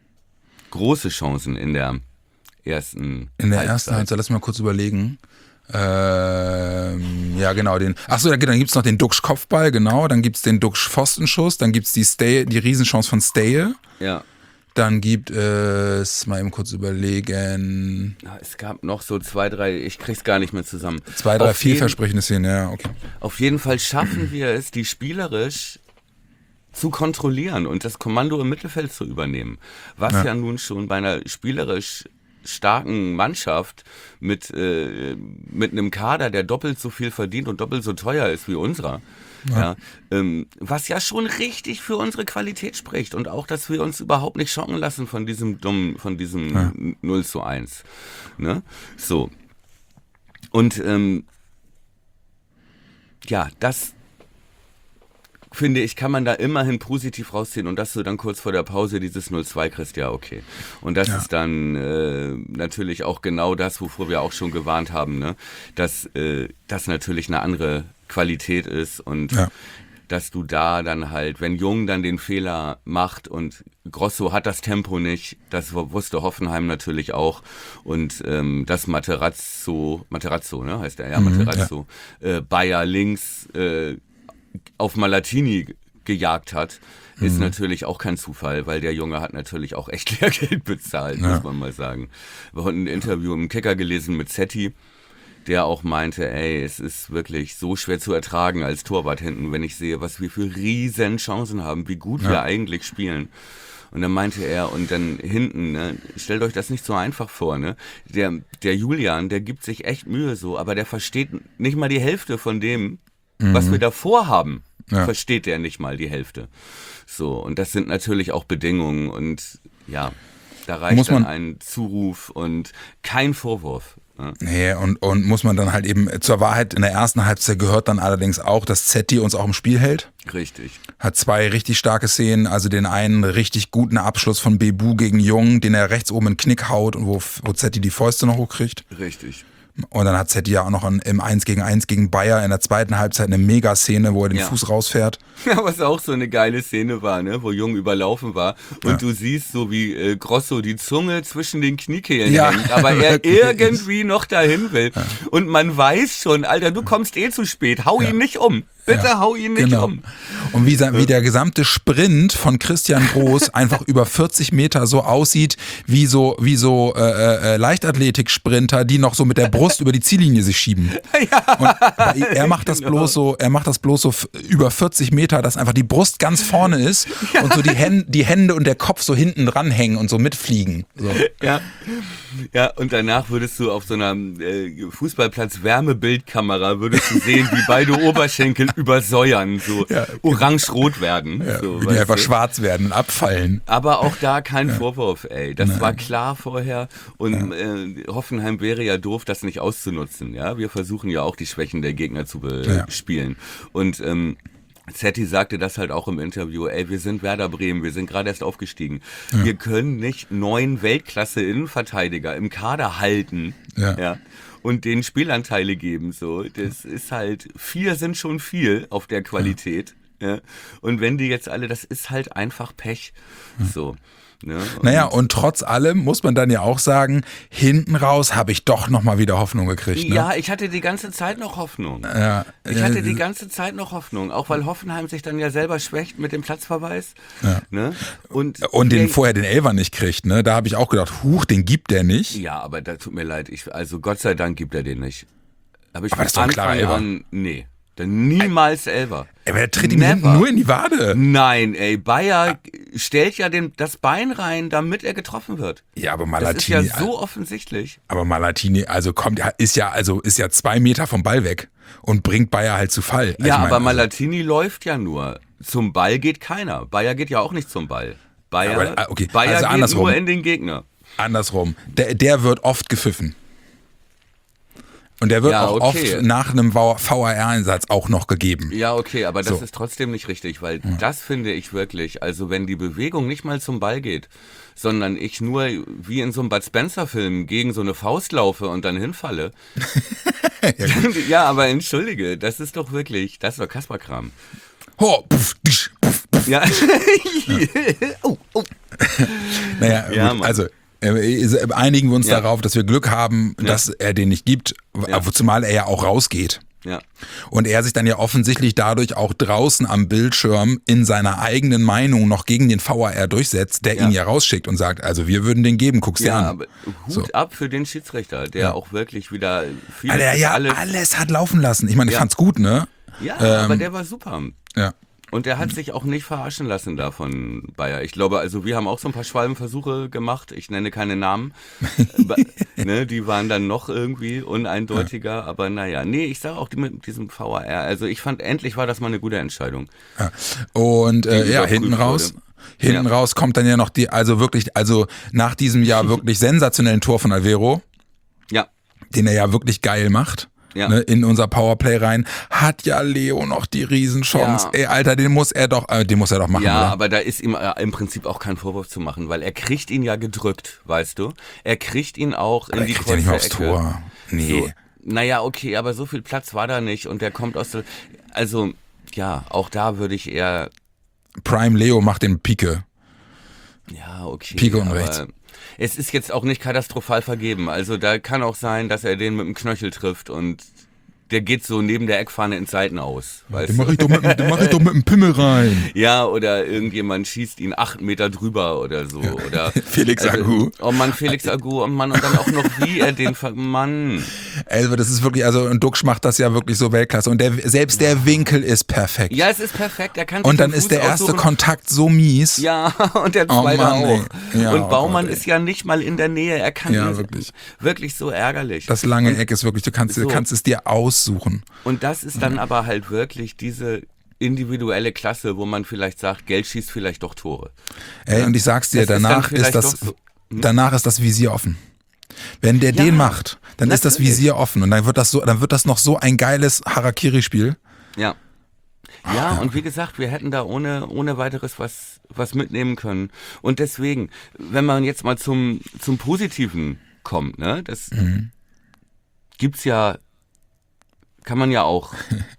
große Chancen in der ersten In der Halbzeit. ersten Halbzeit, lass mal kurz überlegen. Ähm, ja, genau, den. Achso, dann gibt's noch den Dux Kopfball, genau, dann gibt's den Dux Pfostenschuss, dann gibt's die Stay, die Riesenchance von Steje. Ja. Dann gibt es, mal eben kurz überlegen. Ja, es gab noch so zwei, drei, ich krieg's gar nicht mehr zusammen. Zwei, drei vielversprechende Szenen, ja, okay. Auf jeden Fall schaffen wir es, die spielerisch zu kontrollieren und das Kommando im Mittelfeld zu übernehmen. Was ja, ja nun schon bei einer spielerisch starken Mannschaft mit, äh, mit einem Kader, der doppelt so viel verdient und doppelt so teuer ist wie unserer, ja. Ja, ähm, was ja schon richtig für unsere Qualität spricht und auch, dass wir uns überhaupt nicht schocken lassen von diesem dummen, von diesem ja. null zu eins. Ne? So. Und ähm, ja, das finde ich, kann man da immerhin positiv rausziehen und dass du dann kurz vor der Pause dieses null zwei kriegst, ja okay. Und das ja. ist dann äh, natürlich auch genau das, wovor wir auch schon gewarnt haben, ne? Dass äh, das natürlich eine andere Qualität ist und ja. dass du da dann halt, wenn Jung dann den Fehler macht und Grosso hat das Tempo nicht, das wusste Hoffenheim natürlich auch und ähm, dass Materazzo, Materazzo, ne, heißt er, ja, mhm, Materazzo, ja. Äh, Bayer links äh, auf Malatini gejagt hat, ist mhm. natürlich auch kein Zufall, weil der Junge hat natürlich auch echt Lehrgeld bezahlt, ja. muss man mal sagen. Wir haben ein Interview im Kicker gelesen mit Zetti, der auch meinte, ey, es ist wirklich so schwer zu ertragen als Torwart hinten, wenn ich sehe, was wir für riesen Chancen haben, wie gut ja. wir eigentlich spielen. Und dann meinte er, und dann hinten, ne, stellt euch das nicht so einfach vor, ne? Der, der Julian, der gibt sich echt Mühe so, aber der versteht nicht mal die Hälfte von dem, mhm. was wir davor haben. Ja. Versteht er nicht mal die Hälfte. So, und das sind natürlich auch Bedingungen und ja, da reicht muss dann ein Zuruf und kein Vorwurf. Ja. Nee, und, und muss man dann halt eben, zur Wahrheit in der ersten Halbzeit gehört dann allerdings auch, dass Zetti uns auch im Spiel hält. Richtig. Hat zwei richtig starke Szenen, also den einen richtig guten Abschluss von Bebu gegen Jung, den er rechts oben in den Knick haut und wo, wo Zetti die Fäuste noch hochkriegt. Richtig. Und dann hat Zetti ja auch noch im eins gegen eins gegen Bayer in der zweiten Halbzeit eine Megaszene, wo er den ja. Fuß rausfährt. Ja, was auch so eine geile Szene war, ne, wo Jung überlaufen war und ja. du siehst so wie äh, Grosso die Zunge zwischen den Kniekehlen ja. hängt, aber er irgendwie noch dahin will. Ja. Und man weiß schon, Alter, du kommst eh zu spät, hau ja. ihn nicht um. Bitte ja, hau ihn nicht genau. um. Und wie, wie der gesamte Sprint von Christian Groß einfach über vierzig Meter so aussieht, wie so, wie so äh, äh, Leichtathletik-Sprinter, die noch so mit der Brust über die Ziellinie sich schieben. Ja, und er macht das genau. bloß so, er macht das bloß so f- über vierzig Meter, dass einfach die Brust ganz vorne ist ja. und so die Hände, die Hände und der Kopf so hinten dran hängen und so mitfliegen. So. Ja. Ja, und danach würdest du auf so einer äh, Fußballplatz-Wärmebildkamera würdest du sehen, wie beide Oberschenkel übersäuern, so ja. orange-rot werden. Ja, so, wie die einfach du? schwarz werden und abfallen. Aber auch da kein ja. Vorwurf, ey. Das Nein. war klar vorher und ja. äh, Hoffenheim wäre ja doof, das nicht auszunutzen. Ja, wir versuchen ja auch die Schwächen der Gegner zu bespielen. Ja. Und ähm, Zetti sagte das halt auch im Interview, ey, wir sind Werder Bremen, wir sind gerade erst aufgestiegen. Ja. Wir können nicht neun Weltklasse-Innenverteidiger im Kader halten ja. Ja, und denen Spielanteile geben. So, das ist halt, vier sind schon viel auf der Qualität. Ja. Ja. Und wenn die jetzt alle, das ist halt einfach Pech. Ja. So. Ne? Und naja, und trotz allem muss man dann ja auch sagen, hinten raus habe ich doch nochmal wieder Hoffnung gekriegt. Ne? Ja, ich hatte die ganze Zeit noch Hoffnung. Ja, ich hatte die ganze Zeit noch Hoffnung, auch weil Hoffenheim sich dann ja selber schwächt mit dem Platzverweis. Ja. Ne? Und, und den vorher den Elfer nicht kriegt, ne? Da habe ich auch gedacht, huch, den gibt der nicht. Ja, aber da tut mir leid, ich, also Gott sei Dank gibt er den nicht. Hab ich aber das ist doch ein klarer Elfer. An, nee. Niemals Elfer. Aber er tritt ihm hinten nur in die Wade. Nein, ey, Bayer stellt ja den, das Bein rein, damit er getroffen wird. Ja, aber Malatini. Das ist ja so offensichtlich. Aber Malatini, also kommt, ist ja, also ist ja zwei Meter vom Ball weg und bringt Bayer halt zu Fall. Ja, ich mein, aber Malatini also, läuft ja nur. Zum Ball geht keiner. Bayer geht ja auch nicht zum Ball. Bayer, aber, okay. Bayer also geht andersrum, nur in den Gegner. Andersrum. Der, der wird oft gepfiffen. Und der wird ja, auch okay. oft nach einem V A R-Einsatz auch noch gegeben. Ja, okay, aber das so. ist trotzdem nicht richtig, weil ja. das finde ich wirklich, also wenn die Bewegung nicht mal zum Ball geht, sondern ich nur wie in so einem Bud Spencer-Film gegen so eine Faust laufe und dann hinfalle. ja, ja, aber entschuldige, das ist doch wirklich, das ist doch Kasperkram. Oh, puff, puff, puff. Ja. oh, oh. Naja, ja, gut, also einigen wir uns ja. darauf, dass wir Glück haben, ja. dass er den nicht gibt, ja. zumal er ja auch rausgeht. Ja. Und er sich dann ja offensichtlich dadurch auch draußen am Bildschirm in seiner eigenen Meinung noch gegen den V A R durchsetzt, der ja. ihn ja rausschickt und sagt, also wir würden den geben, guck's dir ja, an. Aber Hut so. ab für den Schiedsrichter, der ja. auch wirklich wieder viel Alter, ja alles, alles hat laufen lassen. Ich meine, ich ja. fand's gut, ne? Ja, ähm, aber der war super. Ja. Und der hat sich auch nicht verarschen lassen da von Bayer. Ich glaube, also wir haben auch so ein paar Schwalbenversuche gemacht. Ich nenne keine Namen. ne, die waren dann noch irgendwie uneindeutiger. Ja. Aber naja, nee, ich sage auch die mit diesem V A R. Also ich fand, endlich war das mal eine gute Entscheidung. Ja. Und äh, ja, hinten raus. Wurde. Hinten ja. raus kommt dann ja noch die, also wirklich, also nach diesem Jahr wirklich sensationellen Tor von Alvero. Ja. Den er ja wirklich geil macht. Ja. Ne, in unser Powerplay rein, hat ja Leo noch die Riesenchance. Ja. Ey, Alter, den muss er doch, äh, den muss er doch machen. Ja, oder? Aber da ist ihm äh, im Prinzip auch kein Vorwurf zu machen, weil er kriegt ihn ja gedrückt, weißt du? Er kriegt ihn auch in aber die er kriegt ja nicht mehr aufs Tor. Nee. So. Naja, okay, aber so viel Platz war da nicht und der kommt aus der, also, ja, auch da würde ich eher... Prime Leo macht den Pike. Ja, okay. Pike und rechts. Es ist jetzt auch nicht katastrophal vergeben. Also da kann auch sein, dass er den mit dem Knöchel trifft und der geht so neben der Eckfahne ins Seitenaus. Weißt Den du? mache ich, doch mit- den mach ich doch mit dem Pimmel rein. Ja, oder irgendjemand schießt ihn acht Meter drüber oder so. Oder, Felix Agu. Oh Mann, Felix Agu, oh Mann, und dann auch noch wie er den, ver Mann. Also das ist wirklich, also und Duxch macht das ja wirklich so Weltklasse und der, selbst der Winkel ist perfekt. Ja, es ist perfekt, er kann sich Und dann den ist Fuß der erste aussuchen. Kontakt so mies. Ja, und der Oh zweite Mann, auch. ey. Ja, und oh Baumann Gott, ey. ist ja nicht mal in der Nähe, er kann Ja, ihn- wirklich. wirklich so ärgerlich. Das lange Eck ist wirklich, du kannst, So. du kannst es dir aussuchen. Und das ist dann aber halt wirklich diese individuelle Klasse, wo man vielleicht sagt, Geld schießt vielleicht doch Tore. Ey, und ich sag's dir, Das ist dann danach ist, vielleicht das, doch so- danach ist das Visier offen. Wenn der Ja, den macht, dann ist das natürlich. Visier offen und dann wird das so, dann wird das noch so ein geiles Harakiri-Spiel. Ja. Ja, und wie gesagt, wir hätten da ohne, ohne weiteres was, was mitnehmen können. Und deswegen, wenn man jetzt mal zum, zum Positiven kommt, ne, das Mhm. gibt's ja, kann man ja auch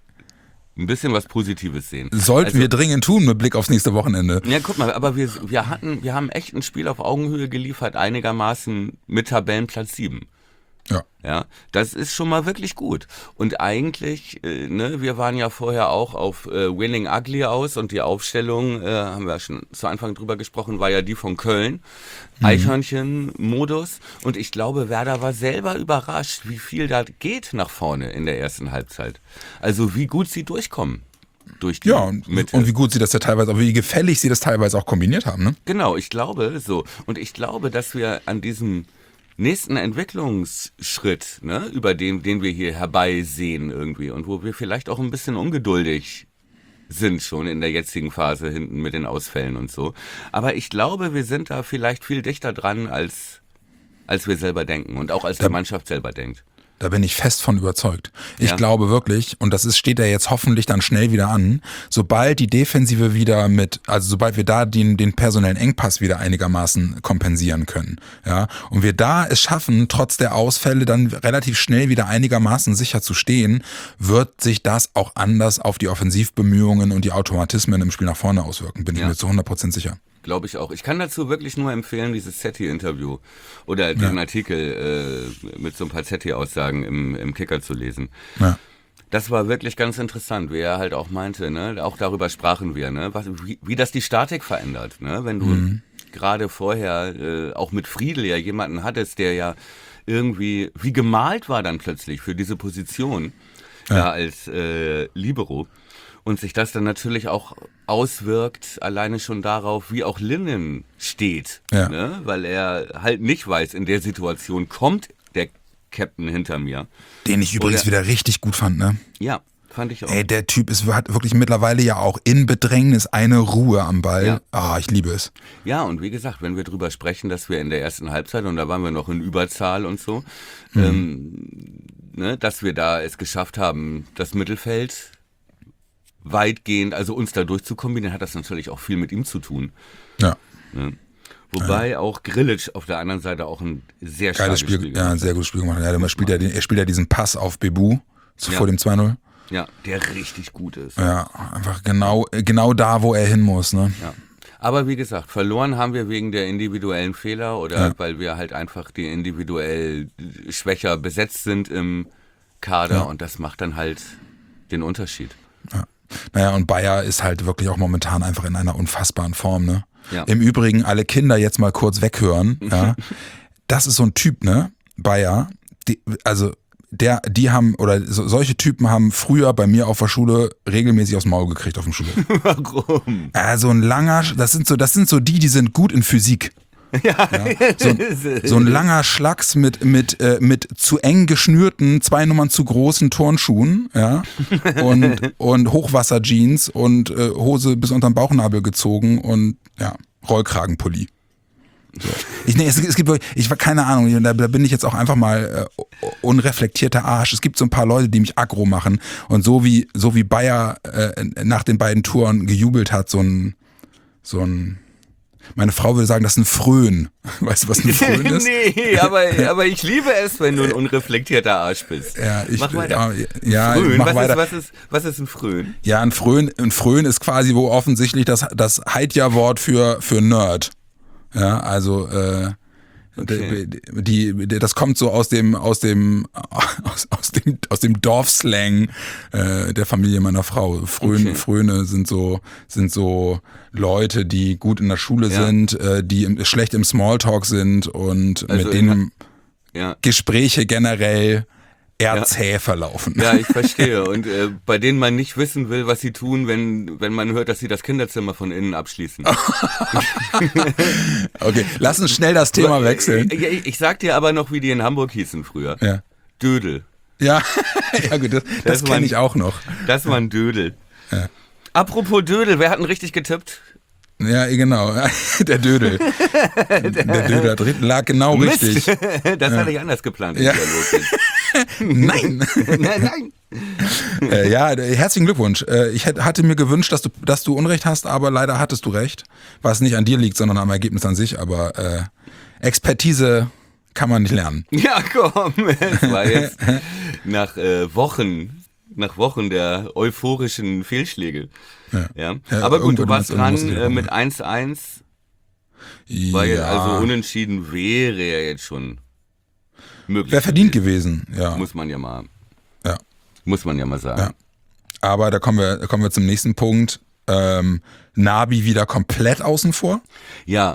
ein bisschen was Positives sehen. Sollten Also- wir dringend tun mit Blick aufs nächste Wochenende. Ja, guck mal, aber wir, wir hatten, wir haben echt ein Spiel auf Augenhöhe geliefert, einigermaßen mit Tabellenplatz sieben. Ja. Ja, das ist schon mal wirklich gut. Und eigentlich, äh, ne, wir waren ja vorher auch auf äh, Winning Ugly aus und die Aufstellung, äh, haben wir ja schon zu Anfang drüber gesprochen, war ja die von Köln. Mhm. Eichhörnchen-Modus. Und ich glaube, Werder war selber überrascht, wie viel da geht nach vorne in der ersten Halbzeit. Also wie gut sie durchkommen. Durch die Ja, und, Mitte. und wie gut sie das ja teilweise, auch wie gefällig sie das teilweise auch kombiniert haben, ne? Genau, ich glaube so. Und ich glaube, dass wir an diesem nächsten Entwicklungsschritt, ne, über den, den wir hier herbeisehen irgendwie und wo wir vielleicht auch ein bisschen ungeduldig sind schon in der jetzigen Phase hinten mit den Ausfällen und so. Aber ich glaube, wir sind da vielleicht viel dichter dran, als, als wir selber denken und auch als die Mannschaft selber denkt. Da bin ich fest von überzeugt. Ich Ja. glaube wirklich, und das ist, steht ja jetzt hoffentlich dann schnell wieder an, sobald die Defensive wieder mit, also sobald wir da den, den personellen Engpass wieder einigermaßen kompensieren können, ja, und wir da es schaffen, trotz der Ausfälle dann relativ schnell wieder einigermaßen sicher zu stehen, wird sich das auch anders auf die Offensivbemühungen und die Automatismen im Spiel nach vorne auswirken, bin ich Ja. mir zu hundert Prozent sicher. Glaube ich auch. Ich kann dazu wirklich nur empfehlen, dieses Setti-Interview oder diesen Artikel äh, mit so ein paar Setti-Aussagen im, im Kicker zu lesen. Ja. Das war wirklich ganz interessant, wie er halt auch meinte, ne? Auch darüber sprachen wir, ne? Was, wie, wie das die Statik verändert, ne? Wenn du Mhm. gerade vorher äh, auch mit Friedel ja jemanden hattest, der ja irgendwie wie gemalt war dann plötzlich für diese Position ja. da als äh, Libero. Und sich das dann natürlich auch auswirkt, alleine schon darauf, wie auch Linnen steht. Ja. Ne? Weil er halt nicht weiß, in der Situation kommt der Captain hinter mir. Den ich übrigens Oder- wieder richtig gut fand, ne? Ja, fand ich auch. Ey, der Typ ist, hat wirklich mittlerweile ja auch in Bedrängnis eine Ruhe am Ball. Ja. Ah, ich liebe es. Ja, und wie gesagt, wenn wir drüber sprechen, dass wir in der ersten Halbzeit, und da waren wir noch in Überzahl und so, ähm, ne, dass wir da es geschafft haben, das Mittelfeld weitgehend, also uns da durchzukombinieren, hat das natürlich auch viel mit ihm zu tun. Ja. Ne? Wobei auch Grilic auf der anderen Seite auch ein sehr Geiles starkes Spiel, Spiel ja, gemacht ein hat. sehr gutes Spiel gemacht. Ja, der spielt ja, den, er spielt ja diesen Pass auf Bebu, so Ja. vor dem zwei null. Ja, der richtig gut ist. Ja, einfach genau, genau da, wo er hin muss, ne? Ja. Aber wie gesagt, verloren haben wir wegen der individuellen Fehler oder Ja. weil wir halt einfach die individuell schwächer besetzt sind im Kader Ja. und das macht dann halt den Unterschied. Ja. Naja, und Bayer ist halt wirklich auch momentan einfach in einer unfassbaren Form, ne? Ja. Im Übrigen, alle Kinder jetzt mal kurz weghören, ja. Das ist so ein Typ, ne? Bayer, die, also der, die haben, oder so, solche Typen haben früher bei mir auf der Schule regelmäßig aufs Maul gekriegt auf dem Schulhof. Warum? Ja, so ein langer, das sind so, das sind so die, die sind gut in Physik. Ja, so, so ein langer Schlacks mit, mit, äh, mit zu eng geschnürten, zwei Nummern zu großen Turnschuhen, ja, und, und Hochwasserjeans und äh, Hose bis unterm Bauchnabel gezogen und ja, Rollkragenpulli. So. Ich, nee, es, es gibt wirklich, ich war keine Ahnung, da, da bin ich jetzt auch einfach mal äh, unreflektierter Arsch. Es gibt so ein paar Leute, die mich aggro machen und so wie, so wie Bayer äh, nach den beiden Touren gejubelt hat, so ein, so ein, meine Frau würde sagen, das ist ein Fröhn. Weißt du, was ein Fröhn ist? Nee, aber, aber ich liebe es, wenn du ein unreflektierter Arsch bist. Ja, ich, Mach weiter. ja, ja, Fröhn, mach was, weiter. ist, was, ist, was ist ein Fröhn? Ja, ein Fröhn, ein Fröhn ist quasi wo offensichtlich das, das Heidja-Wort für, für Nerd. Ja, also, äh, Okay. Die, die, das kommt so aus dem, aus dem, aus, aus dem, aus dem Dorfslang äh, der Familie meiner Frau. Fröne, Okay. Fröne sind so, sind so Leute, die gut in der Schule Ja. sind, äh, die im, schlecht im Smalltalk sind und Also mit in- denen Ja. Gespräche generell eher Ja. zäh verlaufen. Ja, ich verstehe. Und äh, bei denen man nicht wissen will, was sie tun, wenn, wenn man hört, dass sie das Kinderzimmer von innen abschließen. Okay, lass uns schnell das Thema wechseln. Ich, ich, ich sag dir aber noch, wie die in Hamburg hießen früher. Ja, Dödel. ja, ja gut, das, das Das war kenne ein- ich auch noch. Das war ein Dödel. Apropos Dödel, wer hat denn richtig getippt? Ja, genau, der Dödel. Der Dödel da drin lag genau richtig. Mist. Das hatte ich anders geplant. Ja. Ja. Nein. Nein, nein. Äh, ja, d- herzlichen Glückwunsch. Äh, ich hätt, hatte mir gewünscht, dass du, dass du Unrecht hast, aber leider hattest du recht. Was nicht an dir liegt, sondern am Ergebnis an sich. Aber äh, Expertise kann man nicht lernen. Ja, komm, es war jetzt nach äh, Wochen, nach Wochen der euphorischen Fehlschläge. Ja. Ja, Aber gut, du irgendwann warst muss- dran muss ich äh, kommen. mit eins eins, weil Ja, also unentschieden wäre ja jetzt schon möglich. wäre verdient gewesen. gewesen. Ja, Muss man ja mal, ja. muss man ja mal sagen. Ja. Aber da kommen wir, da kommen wir zum nächsten Punkt. Ähm, Nabi wieder komplett außen vor. Ja,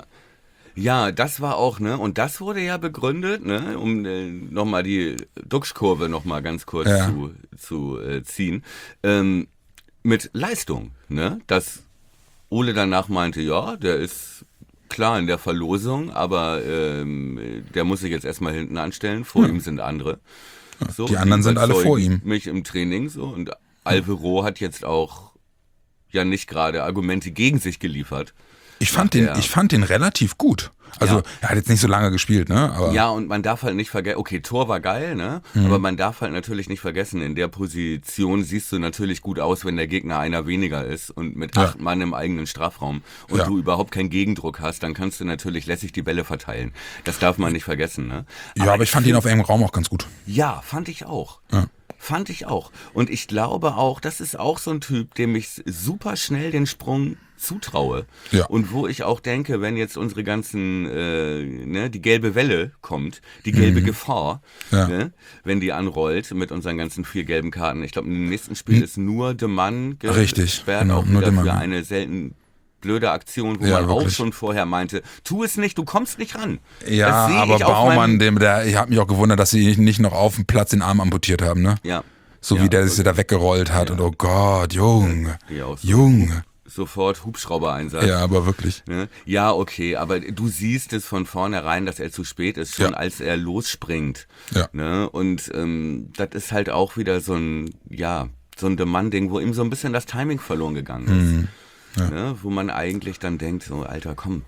ja, das war auch, ne, und das wurde ja begründet, ne, um äh, nochmal die Duxch-Kurve nochmal ganz kurz Ja. zu, zu äh, ziehen, ähm, mit Leistung, ne, dass Ole danach meinte, ja, der ist klar in der Verlosung, aber ähm, der muss sich jetzt erstmal hinten anstellen, vor ihm sind andere. So, die anderen sind alle vor überzeugen ihm. Mich im Training so, und Alvaro hat jetzt auch ja nicht gerade Argumente gegen sich geliefert. Ich fand Nach den, der- ich fand den relativ gut. Also Ja. er hat jetzt nicht so lange gespielt, ne? Aber Ja, und man darf halt nicht vergessen, okay, Tor war geil, ne? Mhm. Aber man darf halt natürlich nicht vergessen, in der Position siehst du natürlich gut aus, wenn der Gegner einer weniger ist und mit Ja. acht Mann im eigenen Strafraum und Ja. du überhaupt keinen Gegendruck hast, dann kannst du natürlich lässig die Bälle verteilen. Das darf man nicht vergessen, ne? ja, aber ich fand ihn auf engem Raum auch ganz gut. Ja, fand ich auch. Ja. Fand ich auch. Und ich glaube auch, das ist auch so ein Typ, dem ich super schnell den Sprung zutraue. Ja. Und wo ich auch denke, wenn jetzt unsere ganzen, äh, ne, die gelbe Welle kommt, die gelbe Gefahr, Mhm. Ja. ne, wenn die anrollt mit unseren ganzen vier gelben Karten. Ich glaube, im nächsten Spiel ist nur de Mann Richtig, gesperrt, genau, auch nur wieder de Mann, für ja. eine selten blöde Aktion, wo Ja, man auch wirklich. schon vorher meinte, tu es nicht, du kommst nicht ran. Ja, Das sehe aber ich auf Baumann, meinem- dem, der, ich habe mich auch gewundert, dass sie nicht noch auf dem Platz den Arm amputiert haben, ne? Ja. So Ja, wie der sich wirklich. da weggerollt hat und oh Gott, Junge, Ja, auch so. Junge. Sofort Hubschrauber-Einsatz. Ja, aber wirklich. Ne? Ja, okay, aber du siehst es von vornherein, dass er zu spät ist, schon Ja. als er losspringt. Ja. Ne? Und ähm, das ist halt auch wieder so ein, ja, so ein Demand-Ding, wo ihm so ein bisschen das Timing verloren gegangen ist. Mhm. Ne? Wo man eigentlich dann denkt, so, Alter, komm,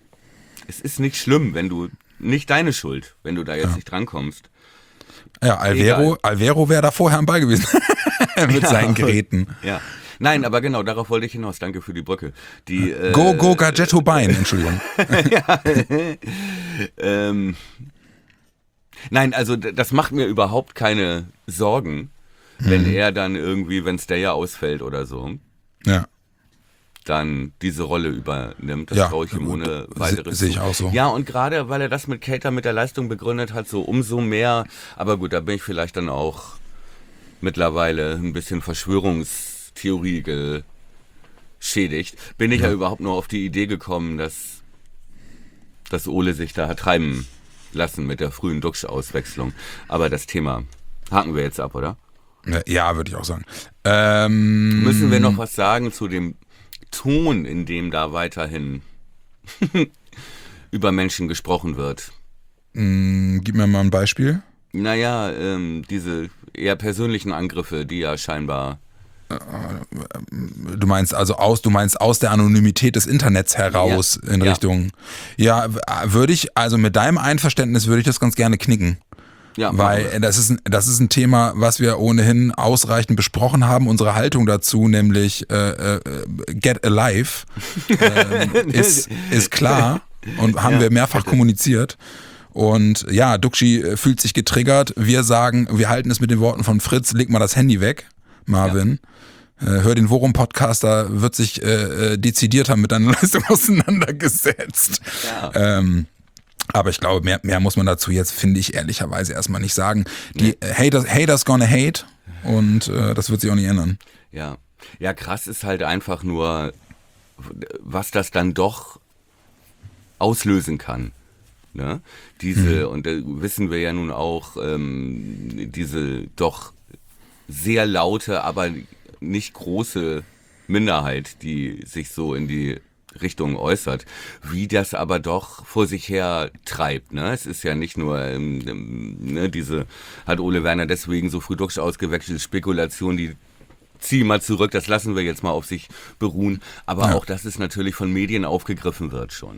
es ist nicht schlimm, wenn du, nicht deine Schuld, wenn du da jetzt nicht drankommst. Ja, Alvaro, Egal. Alvaro wäre da vorher am Ball gewesen. Mit seinen Geräten. Ja. Nein, aber genau, darauf wollte ich hinaus. Danke für die Brücke. Die, äh, Go, go, Gadgetto Bein, Entschuldigung. Ähm, nein, also d- das macht mir überhaupt keine Sorgen, wenn Mhm. er dann irgendwie, wenn Stayer ausfällt oder so, Ja. dann diese Rolle übernimmt. Das Ja, traue ich ihm gut. ohne Se- weiteres sehe ich zu. auch so. Ja, und gerade weil er das mit Cater mit der Leistung begründet hat, so umso mehr, aber gut, da bin ich vielleicht dann auch mittlerweile ein bisschen Verschwörungstheorie geschädigt. Bin ich ja. ja überhaupt nur auf die Idee gekommen, dass, dass Ole sich da hat treiben lassen mit der frühen Duxch-Auswechslung. Aber das Thema haken wir jetzt ab, oder? Ja, würde ich auch sagen. Ähm, Müssen wir noch was sagen zu dem Ton, in dem da weiterhin über Menschen gesprochen wird? mh, gib mir mal ein Beispiel. Naja, ähm, diese eher persönlichen Angriffe, die ja scheinbar... Du meinst also aus, du meinst aus der Anonymität des Internets heraus Ja. in Ja. Richtung. Ja, w- würde ich, also mit deinem Einverständnis würde ich das ganz gerne knicken. Ja, Weil äh, das ist, ein, das ist ein Thema, was wir ohnehin ausreichend besprochen haben. Unsere Haltung dazu, nämlich äh, äh, get alive, äh, ist, ist klar und haben Ja, wir mehrfach kommuniziert. Und ja, Duxchi äh, fühlt sich getriggert. Wir sagen, wir halten es mit den Worten von Fritz, leg mal das Handy weg, Marvin. Äh, hör den Worum-Podcast, da wird sich äh, äh, dezidierter mit deiner Leistung auseinandergesetzt. Ja. Ähm, Aber ich glaube, mehr, mehr muss man dazu jetzt, finde ich, ehrlicherweise erstmal nicht sagen. Die nee. Haters, Haters gonna hate und äh, das wird sich auch nicht ändern. Ja. Ja, krass ist halt einfach nur, was das dann doch auslösen kann. Ne? Diese, mhm. und da wissen wir ja nun auch, ähm, diese doch sehr laute, aber nicht große Minderheit, die sich so in die Richtung äußert, wie das aber doch vor sich her treibt. Ne? Es ist ja nicht nur ähm, ne, diese, hat Ole Werner deswegen so früh durch ausgewechselt, Spekulation, die zieh mal zurück, das lassen wir jetzt mal auf sich beruhen, aber ja. auch, dass es natürlich von Medien aufgegriffen wird schon.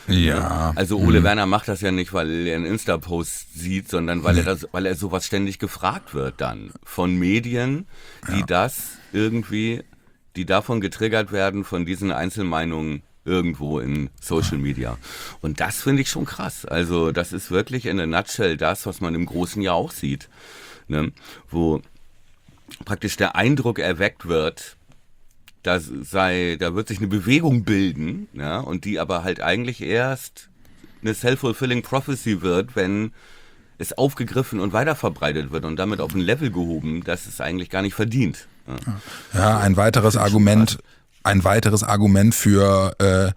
Ja. Also Ole mhm. Werner macht das ja nicht, weil er einen Insta-Post sieht, sondern weil nee. er das, weil er sowas ständig gefragt wird dann von Medien, die ja. das irgendwie, die davon getriggert werden, von diesen Einzelmeinungen irgendwo in Social Media. Und das finde ich schon krass. Also das ist wirklich in a nutshell das, was man im Großen ja auch sieht, ne? Wo praktisch der Eindruck erweckt wird, da sei, da wird sich eine Bewegung bilden, ja, und die aber halt eigentlich erst eine self-fulfilling prophecy wird, wenn es aufgegriffen und weiterverbreitet wird und damit auf ein Level gehoben, das es eigentlich gar nicht verdient. Ja, ja ein weiteres Argument, ein weiteres Argument für äh,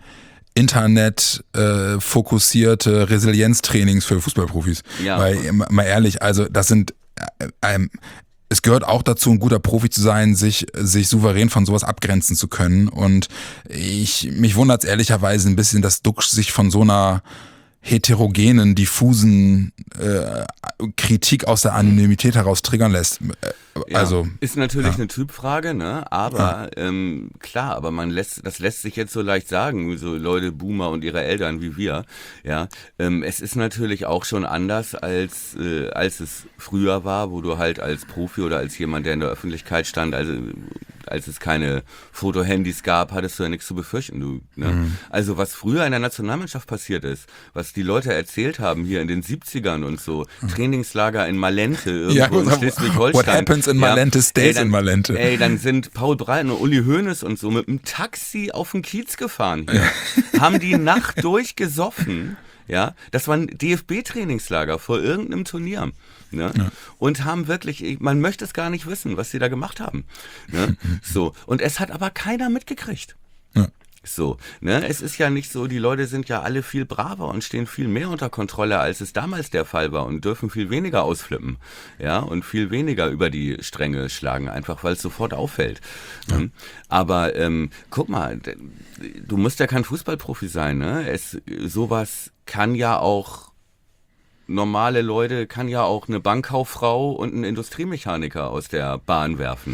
Internet äh, fokussierte Resilienztrainings für Fußballprofis. Ja. Weil, mal ehrlich, also das sind äh, ähm, es gehört auch dazu, ein guter Profi zu sein, sich sich souverän von sowas abgrenzen zu können. Und ich mich wundert es ehrlicherweise ein bisschen, dass Duxch sich von so einer heterogenen, diffusen äh, Kritik aus der Anonymität heraus triggern lässt. Äh, also ja, ist natürlich ja. eine Typfrage, ne? Aber ja. ähm, klar, aber man lässt, das lässt sich jetzt so leicht sagen, so Leute, Boomer und ihre Eltern wie wir. Ja, ähm, es ist natürlich auch schon anders als äh, als es früher war, wo du halt als Profi oder als jemand, der in der Öffentlichkeit stand, also als es keine Fotohandys gab, hattest du ja nichts zu befürchten. Du, ne? Mhm. Also was früher in der Nationalmannschaft passiert ist, was die Leute erzählt haben hier in den siebzigern und so, mhm. Trainingslager in Malente, irgendwo ja, in Schleswig-Holstein. What happens in Malente ja, stays ey, dann, in Malente. Ey, dann sind Paul Breiten und Uli Hoeneß und so mit einem Taxi auf den Kiez gefahren hier. Ja. Haben die Nacht durchgesoffen. Ja, das waren D F B-Trainingslager vor irgendeinem Turnier. Ne? Ja. Und haben wirklich, man möchte es gar nicht wissen, was sie da gemacht haben. Ne? So. Und es hat aber keiner mitgekriegt. Ja. So, ne, es ist ja nicht so, die Leute sind ja alle viel braver und stehen viel mehr unter Kontrolle, als es damals der Fall war und dürfen viel weniger ausflippen, ja, und viel weniger über die Stränge schlagen, einfach weil es sofort auffällt. Ja. Ne? Aber ähm, guck mal, du musst ja kein Fußballprofi sein, ne? Es, sowas kann ja auch normale Leute, kann ja auch eine Bankkauffrau und ein Industriemechaniker aus der Bahn werfen,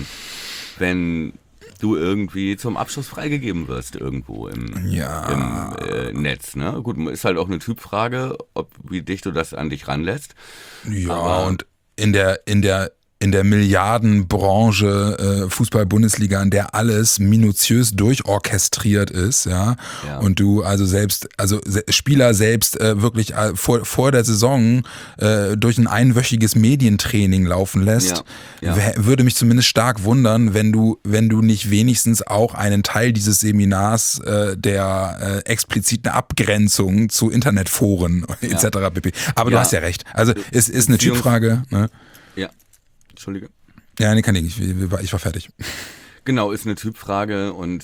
wenn du irgendwie zum Abschluss freigegeben wirst irgendwo im, ja. im äh, Netz. Ne? Gut, ist halt auch eine Typfrage, ob wie dicht du das an dich ranlässt. Ja, aber und in der, in der in der Milliardenbranche äh, Fußball-Bundesliga, in der alles minutiös durchorchestriert ist, ja, ja. und du also selbst, also se- Spieler selbst äh, wirklich äh, vor, vor der Saison äh, durch ein einwöchiges Medientraining laufen lässt, ja. Ja. W- würde mich zumindest stark wundern, wenn du, wenn du nicht wenigstens auch einen Teil dieses Seminars äh, der äh, expliziten Abgrenzung zu Internetforen ja. et cetera pp. Aber ja. du hast ja recht. Also es ist eine Typfrage, ne? Ja. Entschuldige. Ja, nee, kann ich nicht. Ich war fertig. Genau, ist eine Typfrage und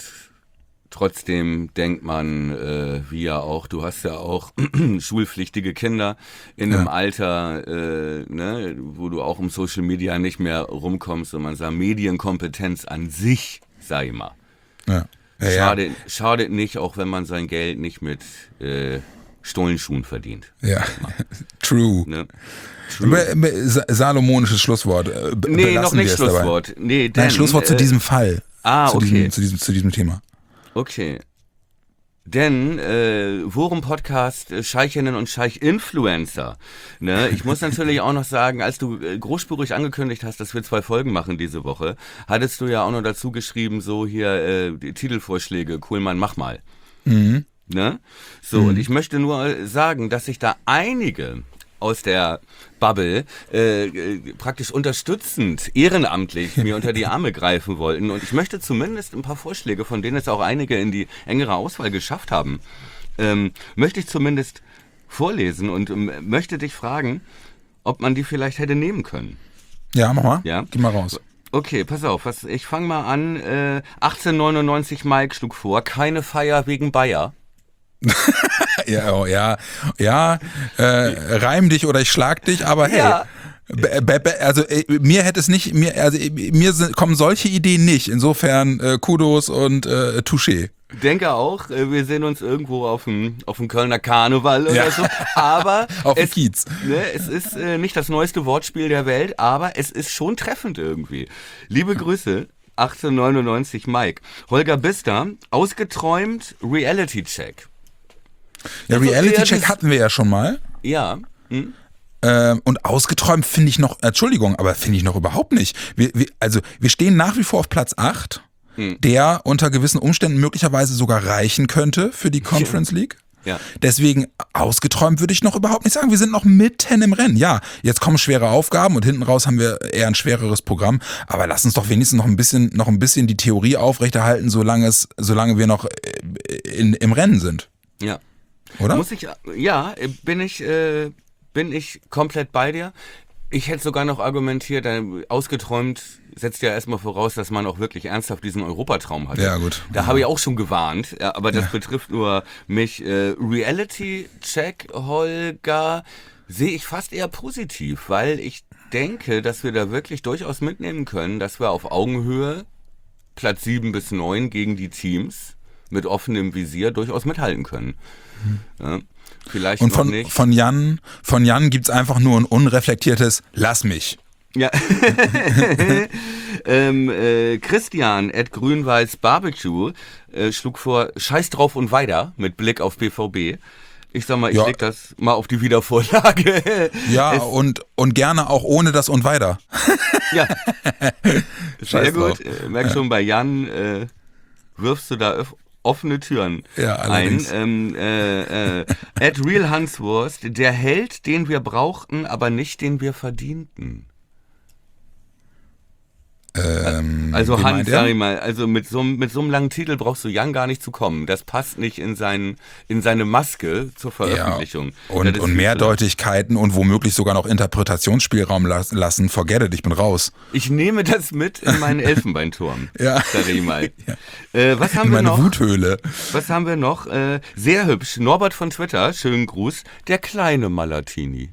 trotzdem denkt man, äh, wie ja auch, du hast ja auch schulpflichtige Kinder in einem ja. Alter, äh, ne, wo du auch um Social Media nicht mehr rumkommst und man sagt, Medienkompetenz an sich, sag ich mal. Ja. Ja, schadet, ja. schadet nicht, auch wenn man sein Geld nicht mit äh, Stollenschuhen verdient. Ja, true. Ne? True. Salomonisches Schlusswort. Be- nee, noch nicht Schlusswort. Nee, denn, Nein, Schlusswort äh, zu diesem Fall. Ah, zu okay. Diesem, zu, diesem, zu diesem Thema. Okay. Denn äh, Worum-Podcast äh, Scheichinnen und Scheich-Influencer. Ne? Ich muss natürlich auch noch sagen, als du äh, großspurig angekündigt hast, dass wir zwei Folgen machen diese Woche, hattest du ja auch noch dazu geschrieben, so hier äh, die Titelvorschläge, Kuhlmann, mach mal. Mhm. Ne? So, mhm. und ich möchte nur sagen, dass sich da einige aus der Bubble äh, praktisch unterstützend, ehrenamtlich mir unter die Arme greifen wollten. Und ich möchte zumindest ein paar Vorschläge, von denen es auch einige in die engere Auswahl geschafft haben, ähm, möchte ich zumindest vorlesen und ähm, möchte dich fragen, ob man die vielleicht hätte nehmen können. Ja, mach mal. Ja? Geh mal raus. Okay, pass auf, was, ich fange mal an. Äh, achtzehnhundertneunundneunzig Mike schlug vor, keine Feier wegen Bayer. Ja, oh, ja, ja, äh, reim dich oder ich schlag dich, aber hey. Ja. B- b- b- Also äh, mir hätte es nicht, mir, also äh, mir sind, kommen solche Ideen nicht. Insofern äh, Kudos und äh, Touché. Denke auch, äh, wir sehen uns irgendwo auf dem auf dem Kölner Karneval oder Ja. so. Aber Auf dem es, Kiez. ne, es ist äh, nicht das neueste Wortspiel der Welt, aber es ist schon treffend irgendwie. Liebe Grüße, achtzehnhundertneunundneunzig Mike. Holger Bister, ausgeträumt Reality Check. Ja, Also, Reality ja, Check das- hatten wir ja schon mal. Ja. Hm? Ähm, und ausgeträumt finde ich noch, Entschuldigung, aber finde ich noch überhaupt nicht. Wir, wir, also wir stehen nach wie vor auf Platz acht, Hm. der unter gewissen Umständen möglicherweise sogar reichen könnte für die Conference League. Ja. Deswegen ausgeträumt würde ich noch überhaupt nicht sagen. Wir sind noch mitten im Rennen. Ja, jetzt kommen schwere Aufgaben und hinten raus haben wir eher ein schwereres Programm. Aber lass uns doch wenigstens noch ein bisschen, noch ein bisschen die Theorie aufrechterhalten, solange es, solange wir noch äh, in, im Rennen sind. Ja. Oder? Muss ich, ja, bin ich, äh, bin ich komplett bei dir. Ich hätte sogar noch argumentiert, äh, ausgeträumt setzt ja erstmal voraus, dass man auch wirklich ernsthaft diesen Europatraum hatte. Ja, gut. Da Ja. habe ich auch schon gewarnt, ja, aber das betrifft nur mich. Äh, Reality-Check, Holger, sehe ich fast eher positiv, weil ich denke, dass wir da wirklich durchaus mitnehmen können, dass wir auf Augenhöhe Platz sieben bis neun gegen die Teams mit offenem Visier durchaus mithalten können. Ja, vielleicht Und noch von, nicht. von Jan, von Jan gibt's einfach nur ein unreflektiertes Lass mich. Ja. ähm, äh, Christian at Grün-Weiß Barbecue äh, schlug vor, Scheiß drauf und weiter mit Blick auf B V B. Ich sag mal, ich Ja. leg das mal auf die Wiedervorlage. Ja, Es- und, und gerne auch ohne das und weiter. Ja. Sehr Scheiß drauf. gut. Äh, merk schon, bei Jan äh, wirfst du da öff- offene Türen Ja, ein. allerdings. Ähm, äh, äh, at Real Hanswurst, der Held, den wir brauchten, aber nicht den wir verdienten. Ähm, Also wen Hans, meint sag er? ich mal, also mit so, einem- mit so einem langen Titel brauchst du Jan gar nicht zu kommen. Das passt nicht in, seinen, in seine Maske zur Veröffentlichung. Ja, und, Das ist und viel zu Mehrdeutigkeiten und womöglich sogar noch Interpretationsspielraum las- lassen. Forget it, ich bin raus. lang. Ich nehme das mit in meinen Elfenbeinturm, Ja. sag ich mal. Äh, was haben In wir meine noch? Wuthöhle. Was haben wir noch? Äh, sehr hübsch. Norbert von Twitter, schönen Gruß. Der kleine Malatini.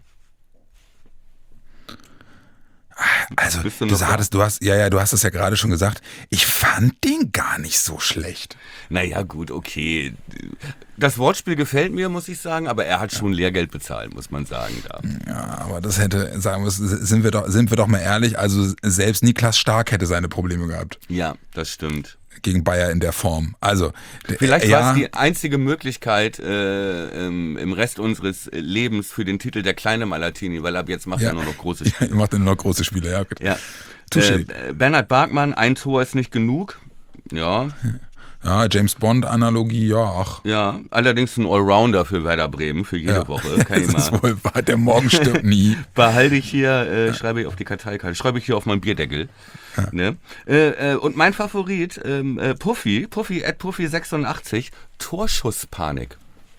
Also, Bist du du, noch da? hattest, du hast, ja, ja, du hast es ja gerade schon gesagt. Ich fand den gar nicht so schlecht. Naja, gut, okay. Das Wortspiel gefällt mir, muss ich sagen, aber er hat schon Lehrgeld bezahlt, muss man sagen. Da. Ja, aber das hätte, sagen wir, sind wir doch, sind wir doch mal ehrlich, also selbst Niklas Stark hätte seine Probleme gehabt Ja, das stimmt. gegen Bayer in der Form. Also, Vielleicht ja, war es die einzige Möglichkeit äh, im, im Rest unseres Lebens für den Titel der kleine Malatini, weil ab jetzt macht Ja. er nur noch große Ja, Spiele. ihr macht nur noch große Spiele, ja. Ja. Touché. Äh, Bernhard Barkmann, ein Tor ist nicht genug. Ja, Ja, James Bond-Analogie, ja, ach. ja. Allerdings ein Allrounder für Werder Bremen, für jede Ja. Woche. Kann ich Das ist mal. wohl wahr, der Morgen stirbt nie. Behalte ich hier, äh, schreibe ich auf die Karteikarte, schreibe ich hier auf meinen Bierdeckel. Ne? Äh, äh, und mein Favorit, ähm, äh, Puffy, Puffy at Puffy sechsundachtzig, Torschusspanik.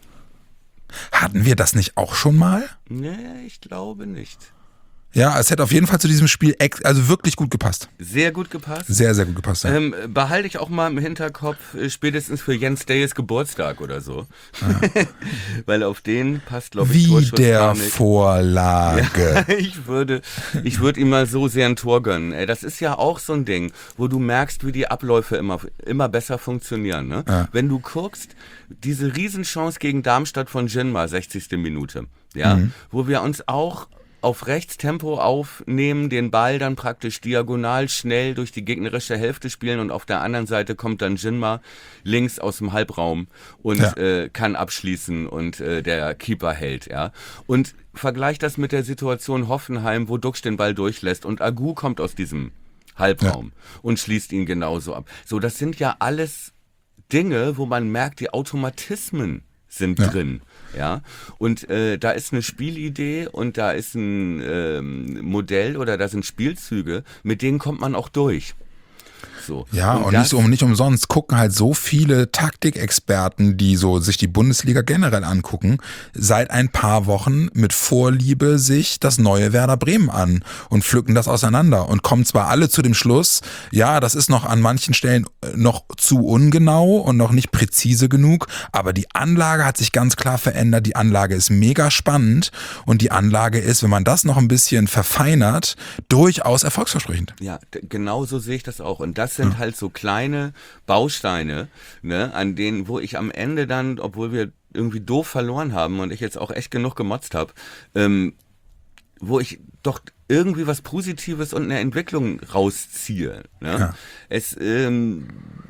Hatten wir das nicht auch schon mal? Nee, ich glaube nicht. Ja, es hätte auf jeden Fall zu diesem Spiel ex also wirklich gut gepasst. Sehr gut gepasst. Sehr, sehr gut gepasst. Ja. Ähm, behalte ich auch mal im Hinterkopf, äh, spätestens für Jens Dayes Geburtstag oder so. Weil auf den passt, glaube ich, Wie der Torschusspanik. Vorlage. Ich würde, ich würde ihm mal so sehr ein Tor gönnen. Ey, das ist ja auch so ein Ding, wo du merkst, wie die Abläufe immer, immer besser funktionieren. Ne? Ja. Wenn du guckst, diese Riesenchance gegen Darmstadt von Jinma, sechzigste Minute, ja, Mhm. wo wir uns auch auf Rechtstempo aufnehmen, den Ball dann praktisch diagonal schnell durch die gegnerische Hälfte spielen und auf der anderen Seite kommt dann Jinma links aus dem Halbraum und Ja. äh, kann abschließen und äh, der Keeper hält, ja. Und vergleich das mit der Situation Hoffenheim, wo Duxch den Ball durchlässt und Agu kommt aus diesem Halbraum und schließt ihn genauso ab. So, das sind ja alles Dinge, wo man merkt, die Automatismen sind Ja. drin. Ja, und äh, da ist eine Spielidee und da ist ein ähm, Modell oder da sind Spielzüge, mit denen kommt man auch durch. So. Ja, und, und das, nicht, um, nicht umsonst gucken halt so viele Taktikexperten, die so sich die Bundesliga generell angucken, seit ein paar Wochen mit Vorliebe sich das neue Werder Bremen an und pflücken das auseinander und kommen zwar alle zu dem Schluss, ja, das ist noch an manchen Stellen noch zu ungenau und noch nicht präzise genug, aber die Anlage hat sich ganz klar verändert, die Anlage ist mega spannend und die Anlage ist, wenn man das noch ein bisschen verfeinert, durchaus erfolgsversprechend. Ja, d- genau so sehe ich das auch. Und das sind ja. halt so kleine Bausteine, ne, an denen, wo ich am Ende dann, obwohl wir irgendwie doof verloren haben und ich jetzt auch echt genug gemotzt habe, ähm, wo ich doch irgendwie was Positives und eine Entwicklung rausziehe. Ne? Ja. Es, ähm,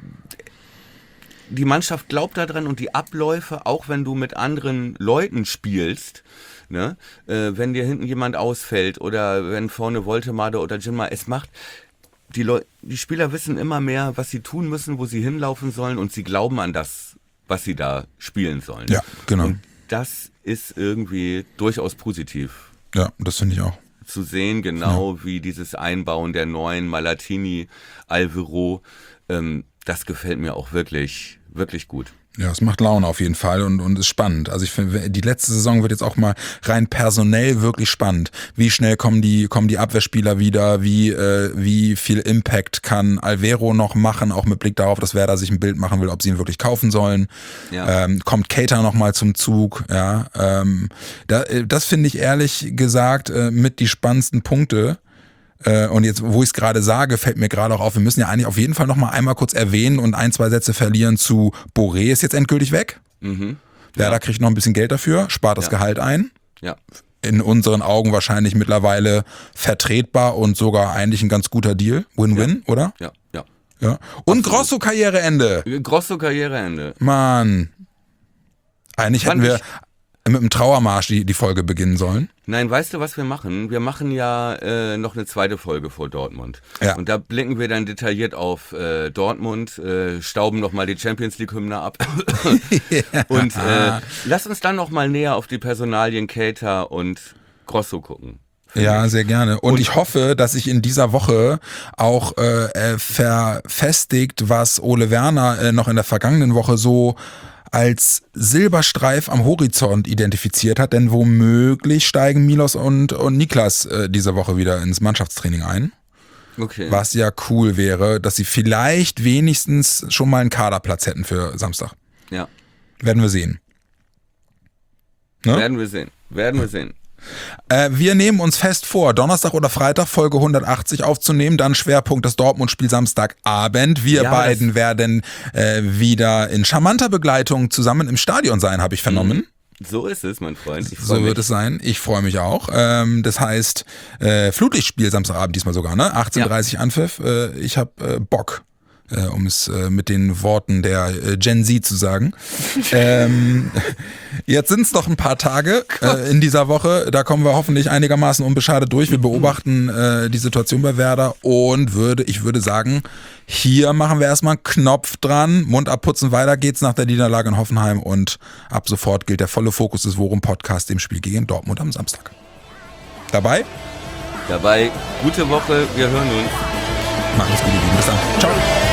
die Mannschaft glaubt daran und die Abläufe, auch wenn du mit anderen Leuten spielst, ne, äh, wenn dir hinten jemand ausfällt oder wenn vorne Woltemade oder Jinma es macht, die, Leu- die Spieler wissen immer mehr, was sie tun müssen, wo sie hinlaufen sollen und sie glauben an das, was sie da spielen sollen. Ja, genau. Und das ist irgendwie durchaus positiv. Ja, das finde ich auch. Zu sehen, genau ja. wie dieses Einbauen der neuen Malatini, Alvaro, ähm, das gefällt mir auch wirklich, wirklich gut. Ja, es macht Laune auf jeden Fall und, und ist spannend. Also ich finde, die letzte Saison wird jetzt auch mal rein personell wirklich spannend. Wie schnell kommen die, kommen die Abwehrspieler wieder? Wie, äh, wie viel Impact kann Alvaro noch machen? Auch mit Blick darauf, dass Werder sich ein Bild machen will, ob sie ihn wirklich kaufen sollen. Ja. Ähm, kommt Keita noch mal zum Zug? Ja, ähm, da, das finde ich ehrlich gesagt äh, mit die spannendsten Punkte. Und jetzt, wo ich es gerade sage, fällt mir gerade auch auf, wir müssen ja eigentlich auf jeden Fall noch mal einmal kurz erwähnen und ein, zwei Sätze verlieren zu Boré ist jetzt endgültig weg. Mhm. Werder ja. kriegt noch ein bisschen Geld dafür, spart das ja. Gehalt ein. Ja. In unseren Augen wahrscheinlich mittlerweile vertretbar und sogar eigentlich ein ganz guter Deal. Win-win, ja. oder? Ja, ja. ja. Und Grosso Karriereende. Grosso Karriereende. Mann. Eigentlich Fand hätten wir mit einem Trauermarsch die, die Folge beginnen sollen. Nein, weißt du, was wir machen? Wir machen ja äh, noch eine zweite Folge vor Dortmund. Ja. Und da blicken wir dann detailliert auf äh, Dortmund, äh, stauben nochmal die Champions League-Hymne ab. ja. Und äh, lass uns dann nochmal näher auf die Personalien Keita und Grosso gucken. Ja, sehr gerne. Und, und ich hoffe, dass sich in dieser Woche auch äh, verfestigt, was Ole Werner äh, noch in der vergangenen Woche so als Silberstreif am Horizont identifiziert hat, denn womöglich steigen Milos und, und Niklas äh, diese Woche wieder ins Mannschaftstraining ein. Okay. Was ja cool wäre, dass sie vielleicht wenigstens schon mal einen Kaderplatz hätten für Samstag. Ja. Werden wir sehen. Ne? Werden wir sehen. Werden wir sehen. Äh, wir nehmen uns fest vor, Donnerstag oder Freitag Folge hundertachtzig aufzunehmen, dann Schwerpunkt das Dortmund-Spiel Samstagabend. Wir ja, beiden werden äh, wieder in charmanter Begleitung zusammen im Stadion sein, habe ich vernommen. So ist es, mein Freund. Ich so mich. wird es sein. Ich freue mich auch. Ähm, das heißt, äh, Flutlichtspiel Samstagabend diesmal sogar, ne? achtzehn Uhr dreißig ja. Anpfiff. Äh, ich habe äh, Bock. Äh, um es äh, mit den Worten der äh, Gen Z zu sagen. ähm, jetzt sind es noch ein paar Tage äh, in dieser Woche. Da kommen wir hoffentlich einigermaßen unbeschadet durch. Wir beobachten äh, die Situation bei Werder und würde, ich würde sagen, hier machen wir erstmal einen Knopf dran, Mund abputzen, weiter geht's nach der Niederlage in Hoffenheim und ab sofort gilt der volle Fokus des Worum Podcast dem Spiel gegen Dortmund am Samstag. Dabei? Dabei, gute Woche, wir hören uns. Macht's gut, ihr Lieben. Bis dann. Ciao.